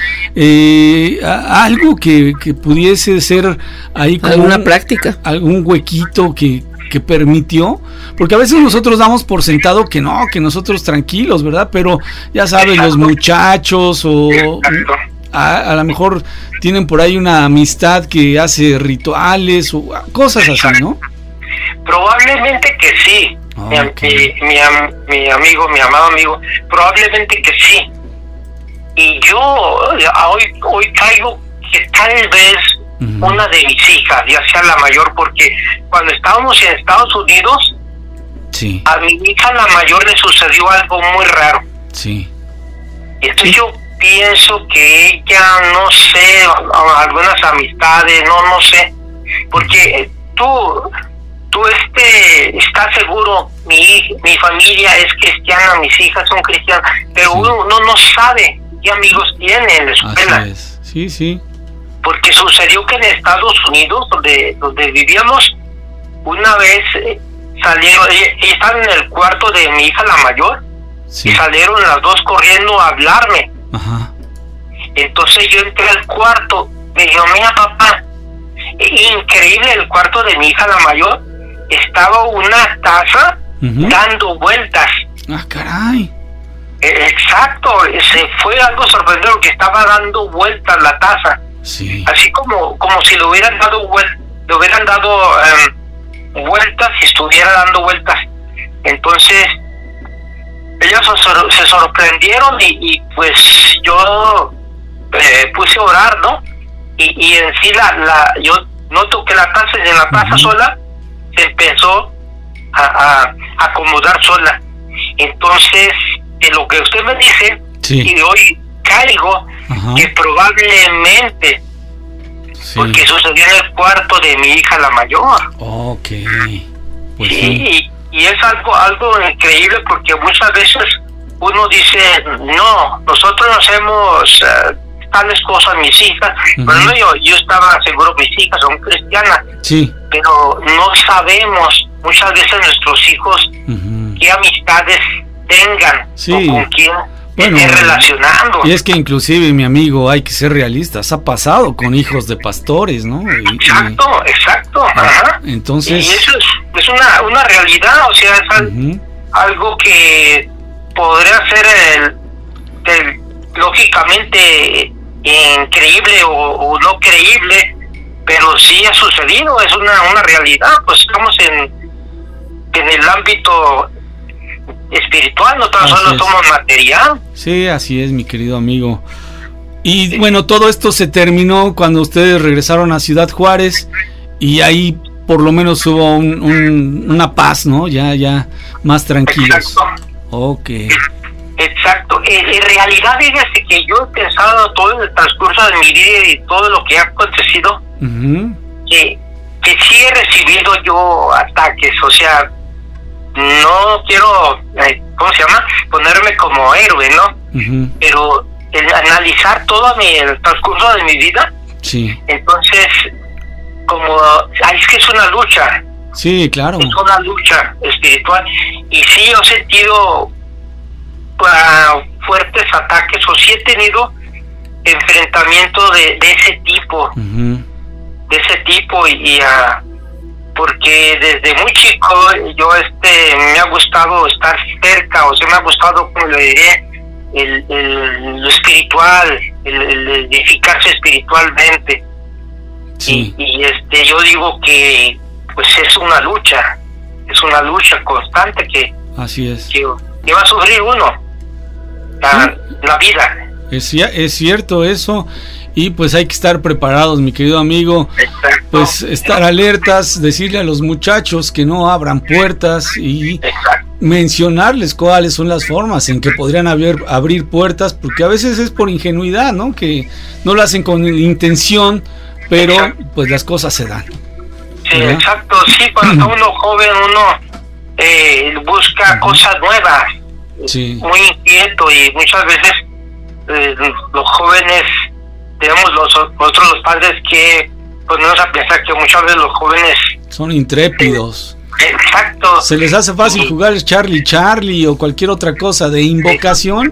eh, algo que, que pudiese ser ahí como alguna un, práctica, algún huequito que que permitió, porque a veces nosotros damos por sentado que no, que nosotros tranquilos, ¿verdad? Pero ya sabes, exacto. Los muchachos o a, a lo mejor tienen por ahí una amistad que hace rituales o cosas así, ¿no? Probablemente que sí, okay. mi, mi, mi amigo, mi amado amigo, probablemente que sí. Y yo hoy, hoy caigo que tal vez uh-huh. una de mis hijas, ya sea la mayor, porque cuando estábamos en Estados Unidos, sí. a mi hija la mayor le sucedió algo muy raro. Sí. Y entonces sí. yo pienso que ella, no sé, algunas amistades, no, no sé, porque tú, tú este, estás seguro, mi, mi familia es cristiana, mis hijas son cristianas, pero sí. uno no, no sabe qué amigos tiene en la escuela. Así es. Sí, sí. Porque sucedió que en Estados Unidos, donde, donde vivíamos, una vez eh, salieron, y estaban en el cuarto de mi hija la mayor, sí. y salieron las dos corriendo a hablarme. Ajá. Entonces yo entré al cuarto, me dijo, mira papá, increíble, el cuarto de mi hija la mayor, estaba una taza uh-huh. dando vueltas. Ah, caray. Exacto, se fue algo sorprendente porque estaba dando vueltas la taza. Sí. Así como como si le hubieran dado vuel- le hubieran dado um, vueltas y estuviera dando vueltas. Entonces ellos se, se sorprendieron y, y pues yo eh, puse a orar, ¿no? Y, y en sí la, la yo noto que la taza en la taza uh-huh. sola se empezó a, a acomodar sola. Entonces de lo que usted me dice, sí. y hoy caigo, ajá. que probablemente, sí. porque sucedió en el cuarto de mi hija la mayor. Ok. Pues y, sí. y, y es algo algo increíble porque muchas veces uno dice, no, nosotros no hacemos uh, tales cosas mis hijas, uh-huh. pero no, yo, yo estaba seguro mis hijas son cristianas, sí. pero no sabemos muchas veces nuestros hijos uh-huh. qué amistades tengan sí. o con quién bueno, estén relacionando. Y es que inclusive, mi amigo, hay que ser realistas, ha pasado con hijos de pastores, ¿no? Y, exacto, y, exacto. Ajá. Entonces... Y eso es, es una, una realidad, o sea, es uh-huh. algo que podría ser el, el, lógicamente increíble o, o no creíble, pero sí ha sucedido, es una, una realidad, pues estamos en, en el ámbito espiritual, no tan solo somos material. Sí, así es, mi querido amigo. Y bueno, todo esto se terminó cuando ustedes regresaron a Ciudad Juárez y ahí por lo menos hubo un, un, una paz, ¿no? Ya, ya más tranquilos. Exacto. Ok. Exacto. En, en realidad, fíjese que yo he pensado todo en el transcurso de mi vida y todo lo que ha acontecido, uh-huh. que, que sí he recibido yo ataques, o sea, no quiero, eh, ¿cómo se llama? Ponerme como héroe, ¿no? Uh-huh. Pero el analizar todo mi, el transcurso de mi vida, sí. entonces, como, ah, es que es una lucha. Sí, claro. Es una lucha espiritual. Y sí, he sentido uh, fuertes ataques, o sí he tenido enfrentamiento de, de ese tipo, uh-huh. de ese tipo, y, y uh, porque desde muy chico yo este me ha gustado estar cerca, o sea, me ha gustado, como le diré, el, el, lo espiritual, el, el edificarse espiritualmente. Sí. Y, y este yo digo que pues es una lucha, es una lucha constante que, así es. que, que va a sufrir uno la, sí. la vida. Es, es cierto eso. Y pues hay que estar preparados, mi querido amigo. Exacto. Pues estar alertas, decirle a los muchachos que no abran puertas y Exacto. mencionarles cuáles son las formas en que podrían abrir, abrir puertas, porque a veces es por ingenuidad, ¿no? Que no lo hacen con intención, pero exacto. pues las cosas se dan. Sí, ¿verdad? Exacto. Sí, cuando uno joven, uno eh, busca uh-huh. cosas nuevas, sí. muy inquieto, y muchas veces eh, los jóvenes tenemos los nosotros los padres que ponemos a pensar que muchas veces los jóvenes son intrépidos. Exacto. Se les hace fácil sí. jugar el Charlie Charlie o cualquier otra cosa de invocación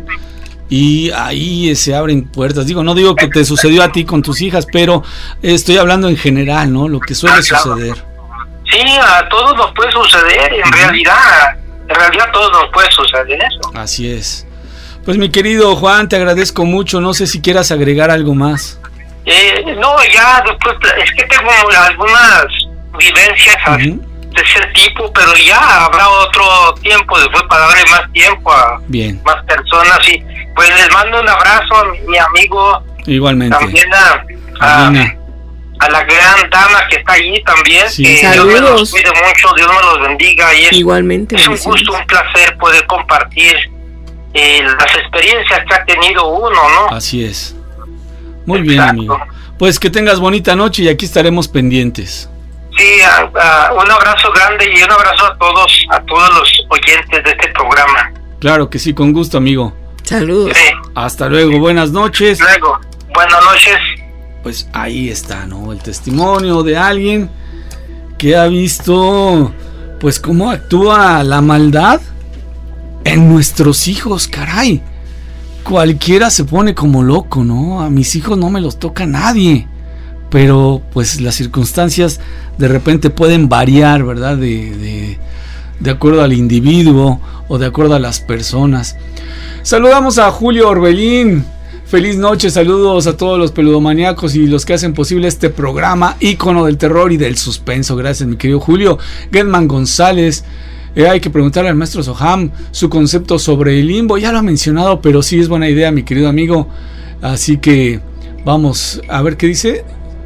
y ahí se abren puertas. Digo, no digo que te sucedió a ti con tus hijas, pero estoy hablando en general, ¿no? Lo que suele ah, claro. suceder. Sí, a todos nos puede suceder, en uh-huh. realidad, en realidad a todos nos puede suceder eso. Así es. Pues mi querido Juan, te agradezco mucho, no sé si quieras agregar algo más. Eh, no, ya después, es que tengo algunas vivencias uh-huh. de ese tipo, pero ya habrá otro tiempo después para darle más tiempo a Bien. más personas. Y pues les mando un abrazo a mi, mi amigo. Igualmente. También a, a, a la gran dama que está allí también. Sí. Que Dios me los cuide mucho, Dios me los bendiga. Y es, Igualmente. Es un gusto, un placer poder compartir eh, las experiencias que ha tenido uno, ¿no? Así es. Muy bien, amigo. Pues que tengas bonita noche y aquí estaremos pendientes. Sí, a, a, un abrazo grande y un abrazo a todos, a todos los oyentes de este programa. Claro que sí, con gusto, amigo. Saludos. Sí. Hasta luego, buenas noches. Luego, buenas noches. Pues ahí está, ¿no? El testimonio de alguien que ha visto, pues, cómo actúa la maldad en nuestros hijos, caray. Cualquiera se pone como loco, ¿no? A mis hijos no me los toca nadie. Pero pues las circunstancias de repente pueden variar, ¿verdad? De, de, de acuerdo al individuo o de acuerdo a las personas. Saludamos a Julio Orbelín. Feliz noche, saludos a todos los peludomaníacos y los que hacen posible este programa, ícono del terror y del suspenso. Gracias, mi querido Julio. Getman González. Eh, hay que preguntarle al maestro Soham su concepto sobre el limbo. Ya lo ha mencionado, pero sí es buena idea, mi querido amigo. Así que vamos a ver qué dice.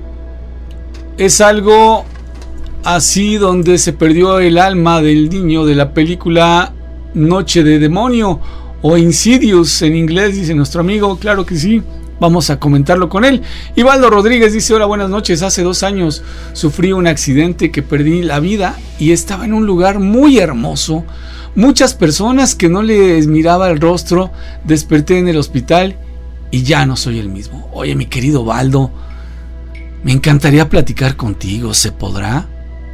Es algo así donde se perdió el alma del niño de la película Noche de Demonio o Insidious en inglés, dice nuestro amigo. Claro que sí, vamos a comentarlo con él. Ivaldo Rodríguez dice: hola, buenas noches. Hace dos años sufrí un accidente que perdí la vida y estaba en un lugar muy hermoso. Muchas personas que no les miraba el rostro. Desperté en el hospital y ya no soy el mismo. Oye, mi querido Baldo, me encantaría platicar contigo. ¿Se podrá?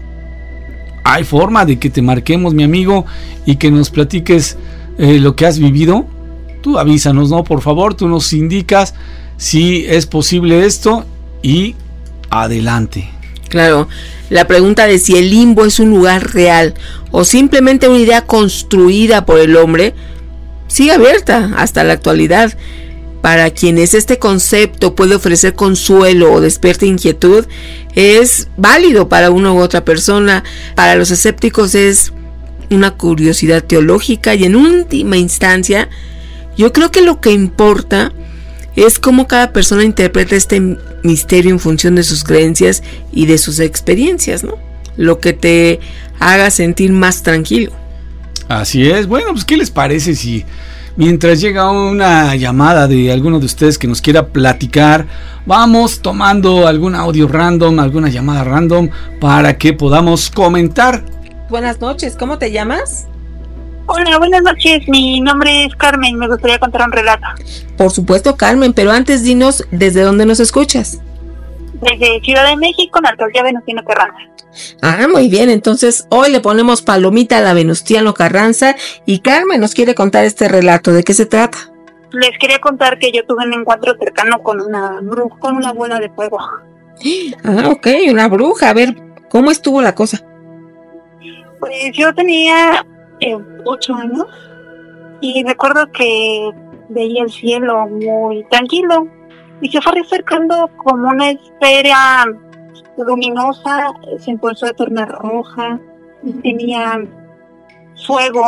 ¿Hay forma de que te marquemos, mi amigo, y que nos platiques eh, lo que has vivido? Tú avísanos, ¿no? Por favor, tú nos indicas si es posible esto y adelante. Claro, la pregunta de si el limbo es un lugar real o simplemente una idea construida por el hombre sigue abierta hasta la actualidad. Para quienes este concepto puede ofrecer consuelo o despierta inquietud, es válido para una u otra persona. Para los escépticos es una curiosidad teológica y en última instancia, yo creo que lo que importa es cómo cada persona interpreta este misterio en función de sus creencias y de sus experiencias, ¿no? Lo que te haga sentir más tranquilo. Así es. Bueno, pues ¿qué les parece si mientras llega una llamada de alguno de ustedes que nos quiera platicar, vamos tomando algún audio random, alguna llamada random para que podamos comentar? Buenas noches, ¿cómo te llamas? Hola, buenas noches, mi nombre es Carmen, me gustaría contar un relato. Por supuesto, Carmen, pero antes dinos desde dónde nos escuchas. Desde Ciudad de México, en la alcaldía Venustiano Carranza. Ah, muy bien, entonces hoy le ponemos palomita a la Venustiano Carranza y Carmen nos quiere contar este relato. ¿De qué se trata? Les quería contar que yo tuve un encuentro cercano con una bruja, con una bola de fuego. Ah, ok, una bruja. A ver, ¿cómo estuvo la cosa? Pues yo tenía eh, ocho años y recuerdo que veía el cielo muy tranquilo y se fue acercando como una esfera luminosa, se empezó a tornar roja, tenía fuego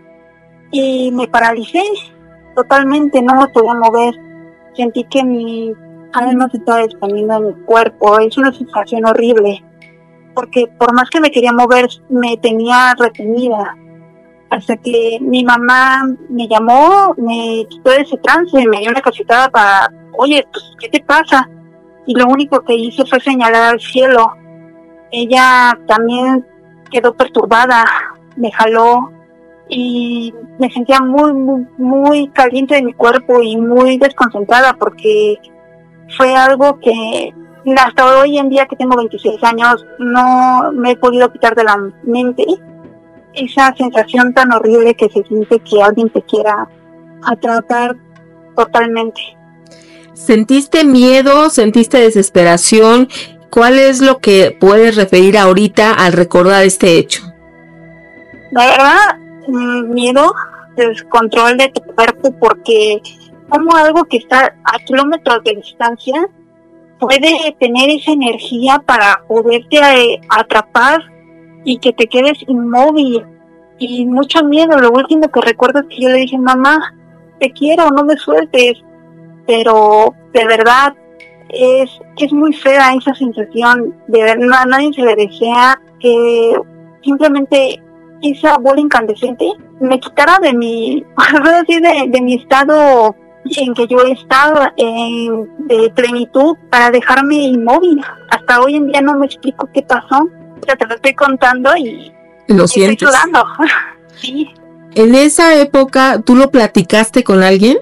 y me paralicé totalmente, no me podía mover, sentí que mi alma se estaba desprendiendo de mi cuerpo, es una sensación horrible, porque por más que me quería mover, me tenía retenida, hasta que mi mamá me llamó, me quitó de ese trance, me dio una cachetada para, oye, pues, ¿qué te pasa? Y lo único que hice fue señalar al cielo. Ella también quedó perturbada, me jaló y me sentía muy, muy, muy caliente de mi cuerpo y muy desconcentrada porque fue algo que hasta hoy en día que tengo veintiséis años no me he podido quitar de la mente. Esa sensación tan horrible que se siente que alguien te quiera atrapar totalmente. ¿Sentiste miedo? ¿Sentiste desesperación? ¿Cuál es lo que puedes referir ahorita al recordar este hecho? La verdad, miedo, descontrol de tu cuerpo, porque como algo que está a kilómetros de distancia puede tener esa energía para poderte atrapar y que te quedes inmóvil. Y mucho miedo. Lo último que recuerdo es que yo le dije: mamá, te quiero, no me sueltes. Pero de verdad es es muy fea esa sensación, de verdad a nadie se le desea, que simplemente esa bola incandescente me quitara de mi, así de, de mi estado en que yo he estado en, de plenitud para dejarme inmóvil. Hasta hoy en día no me explico qué pasó. Ya te lo estoy contando y lo y sientes. Estoy sudando. Sí. En esa época, ¿tú lo platicaste con alguien?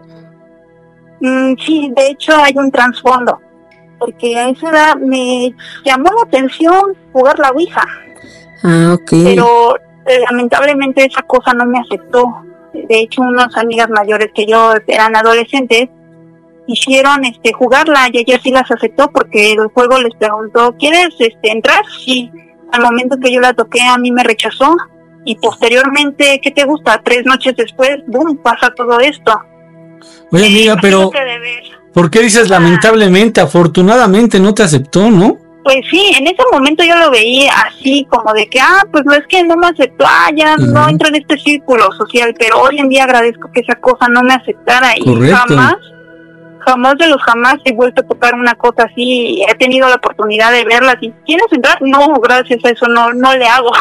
Mm, sí, de hecho hay un trasfondo, porque a esa edad me llamó la atención jugar la Ouija. Ah, ok. Pero eh, lamentablemente esa cosa no me aceptó. De hecho, unas amigas mayores que yo eran adolescentes hicieron este jugarla y ella sí las aceptó porque el juego les preguntó, ¿quieres este entrar? Sí. Al momento que yo la toqué a mí me rechazó y posteriormente, ¿qué te gusta? Tres noches después, boom, pasa todo esto. Oye, amiga, pero ¿por qué dices lamentablemente? Afortunadamente no te aceptó, ¿no? Pues sí, en ese momento yo lo veía así como de que, ah, pues no es que no me aceptó, ah, ya uh-huh. no entro en este círculo social, pero hoy en día agradezco que esa cosa no me aceptara. Correcto. Y jamás, jamás de los jamás he vuelto a tocar una cosa así, he tenido la oportunidad de verla. Si quieres entrar, no, gracias a eso no, no le hago.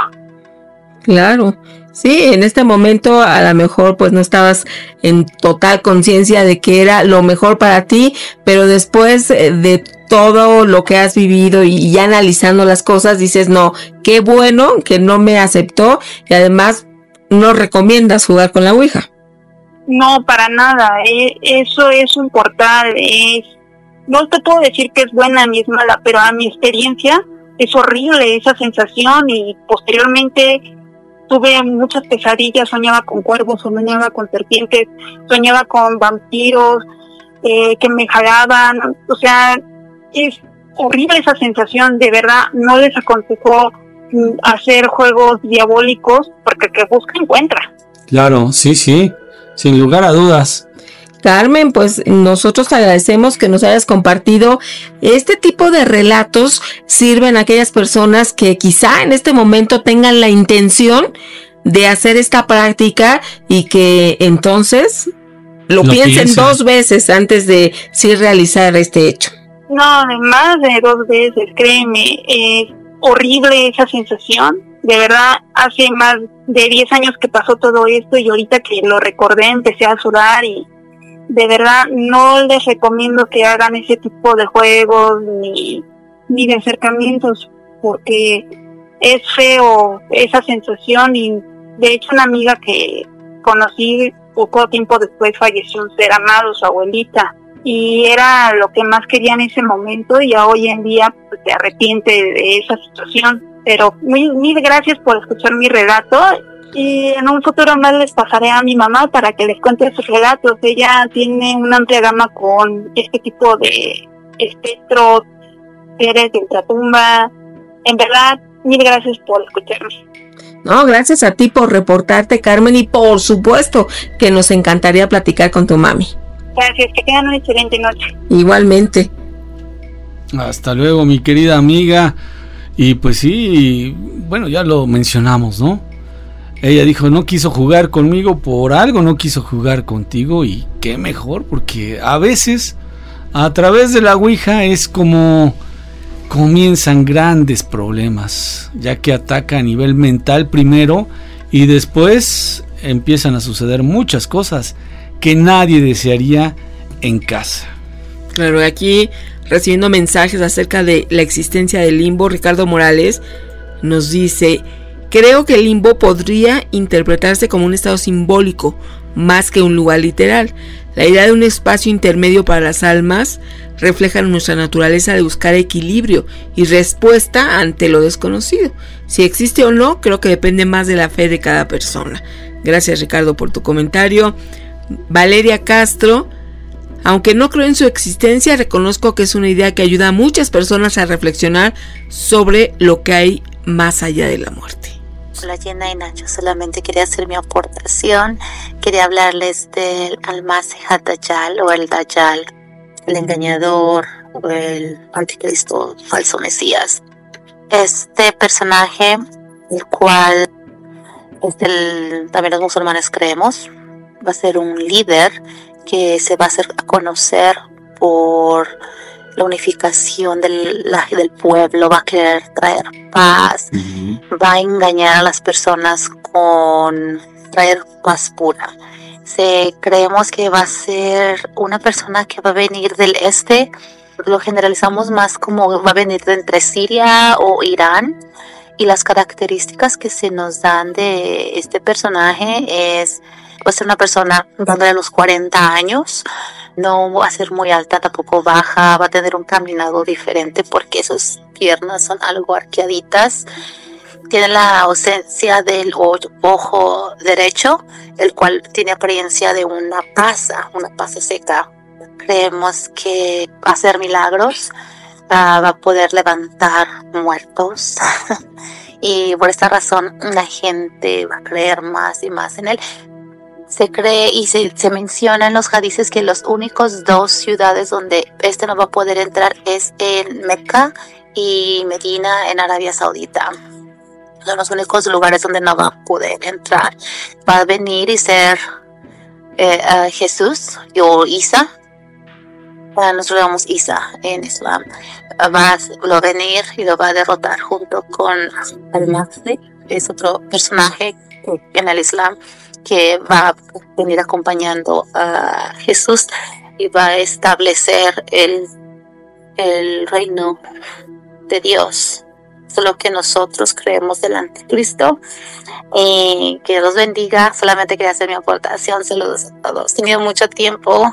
Claro, sí, en este momento a lo mejor pues no estabas en total conciencia de que era lo mejor para ti, pero después de todo lo que has vivido y ya analizando las cosas dices, no, qué bueno que no me aceptó y además no recomiendas jugar con la Ouija. No, para nada, eh, eso es un portal, es, no te puedo decir que es buena ni es mala, pero a mi experiencia es horrible esa sensación y posteriormente tuve muchas pesadillas, soñaba con cuervos, soñaba con serpientes, soñaba con vampiros eh, que me jalaban, o sea, es horrible esa sensación, de verdad, no les aconsejo mm, hacer juegos diabólicos porque el que busca encuentra. Claro, sí, sí, sin lugar a dudas. Carmen, pues nosotros te agradecemos que nos hayas compartido este tipo de relatos. Sirven a aquellas personas que quizá en este momento tengan la intención de hacer esta práctica y que entonces lo, lo piensen piensa. dos veces antes de sí realizar este hecho. No, más de dos veces, créeme, es horrible esa sensación. De verdad, hace más de diez años que pasó todo esto y ahorita que lo recordé empecé a sudar y de verdad no les recomiendo que hagan ese tipo de juegos ni, ni de acercamientos porque es feo esa sensación y de hecho una amiga que conocí poco tiempo después falleció un ser amado, su abuelita, y era lo que más quería en ese momento y hoy en día pues, se arrepiente de esa situación. Pero mil, mil gracias por escuchar mi relato. Y en un futuro más les pasaré a mi mamá para que les cuente sus relatos. Ella tiene una amplia gama con este tipo de espectros, seres de ultratumba. En verdad, mil gracias por escucharme. No, gracias a ti por reportarte, Carmen, y por supuesto que nos encantaría platicar con tu mami. Gracias, que tengan una excelente noche. Igualmente. Hasta luego, mi querida amiga. Y pues sí, bueno, ya lo mencionamos, ¿no? Ella dijo, no quiso jugar conmigo, por algo no quiso jugar contigo y qué mejor, porque a veces a través de la Ouija es como comienzan grandes problemas, ya que ataca a nivel mental primero y después empiezan a suceder muchas cosas que nadie desearía en casa. Claro, aquí recibiendo mensajes acerca de la existencia del limbo, Ricardo Morales nos dice: creo que el limbo podría interpretarse como un estado simbólico más que un lugar literal. La idea de un espacio intermedio para las almas refleja nuestra naturaleza de buscar equilibrio y respuesta ante lo desconocido. Si existe o no, creo que depende más de la fe de cada persona. Gracias, Ricardo, por tu comentario. Valeria Castro: aunque no creo en su existencia, reconozco que es una idea que ayuda a muchas personas a reflexionar sobre lo que hay más allá de la muerte. Hola, Jenna y Nacho, solamente quería hacer mi aportación. Quería hablarles del Almasih Dajjal o el Dajjal, el engañador o el anticristo, falso mesías. Este personaje, el cual es el, también los musulmanes creemos, va a ser un líder que se va a hacer a conocer por la unificación del, la, del pueblo, va a querer traer paz, uh-huh. va a engañar a las personas con traer paz pura. Se, creemos que va a ser una persona que va a venir del este. Lo generalizamos más como va a venir de entre Siria o Irán. Y las características que se nos dan de este personaje es, va a ser una persona dándole los cuarenta años, no va a ser muy alta, tampoco baja, va a tener un caminado diferente porque sus piernas son algo arqueaditas. Tiene la ausencia del ojo derecho, el cual tiene apariencia de una pasa, una pasa seca. Creemos que va a hacer milagros. Uh, va a poder levantar muertos y por esta razón la gente va a creer más y más en él. Se cree y se, se menciona en los hadices que los únicos dos ciudades donde este no va a poder entrar es en Meca y Medina en Arabia Saudita. Son los únicos lugares donde no va a poder entrar. Va a venir y ser eh, uh, Jesús o Isa. Nosotros llamamos Isa en Islam. Va a venir y lo va a derrotar junto con Al-Mahdi, es otro personaje en el Islam que va a venir acompañando a Jesús y va a establecer el, el reino de Dios. Eso es lo que nosotros creemos del anticristo. Y que los bendiga. Solamente quería hacer mi aportación. Saludos a todos. He tenido mucho tiempo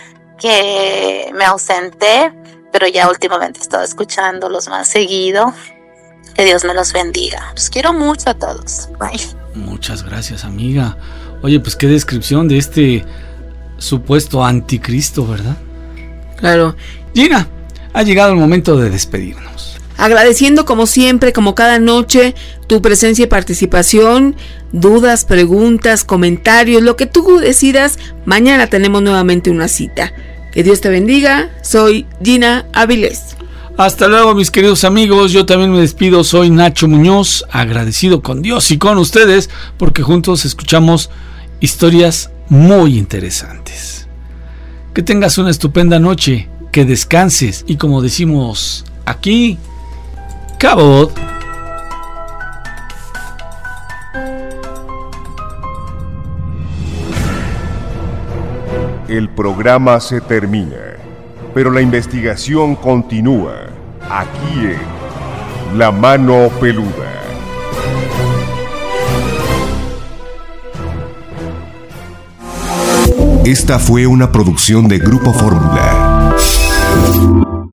que me ausenté, pero ya últimamente he estado escuchándolos más seguido. Que Dios me los bendiga. Los quiero mucho a todos. Bye. Muchas gracias, amiga. Oye, pues qué descripción de este supuesto anticristo, ¿verdad? Claro. Gina, ha llegado el momento de despedirnos. Agradeciendo como siempre, como cada noche, tu presencia y participación, dudas, preguntas, comentarios, lo que tú decidas. Mañana tenemos nuevamente una cita. Que Dios te bendiga. Soy Gina Avilés. Hasta luego, mis queridos amigos. Yo también me despido. Soy Nacho Muñoz, agradecido con Dios y con ustedes porque juntos escuchamos historias muy interesantes. Que tengas una estupenda noche, que descanses y, como decimos aquí, Cabot. El programa se termina, pero la investigación continúa aquí en La Mano Peluda. Esta fue una producción de Grupo Fórmula.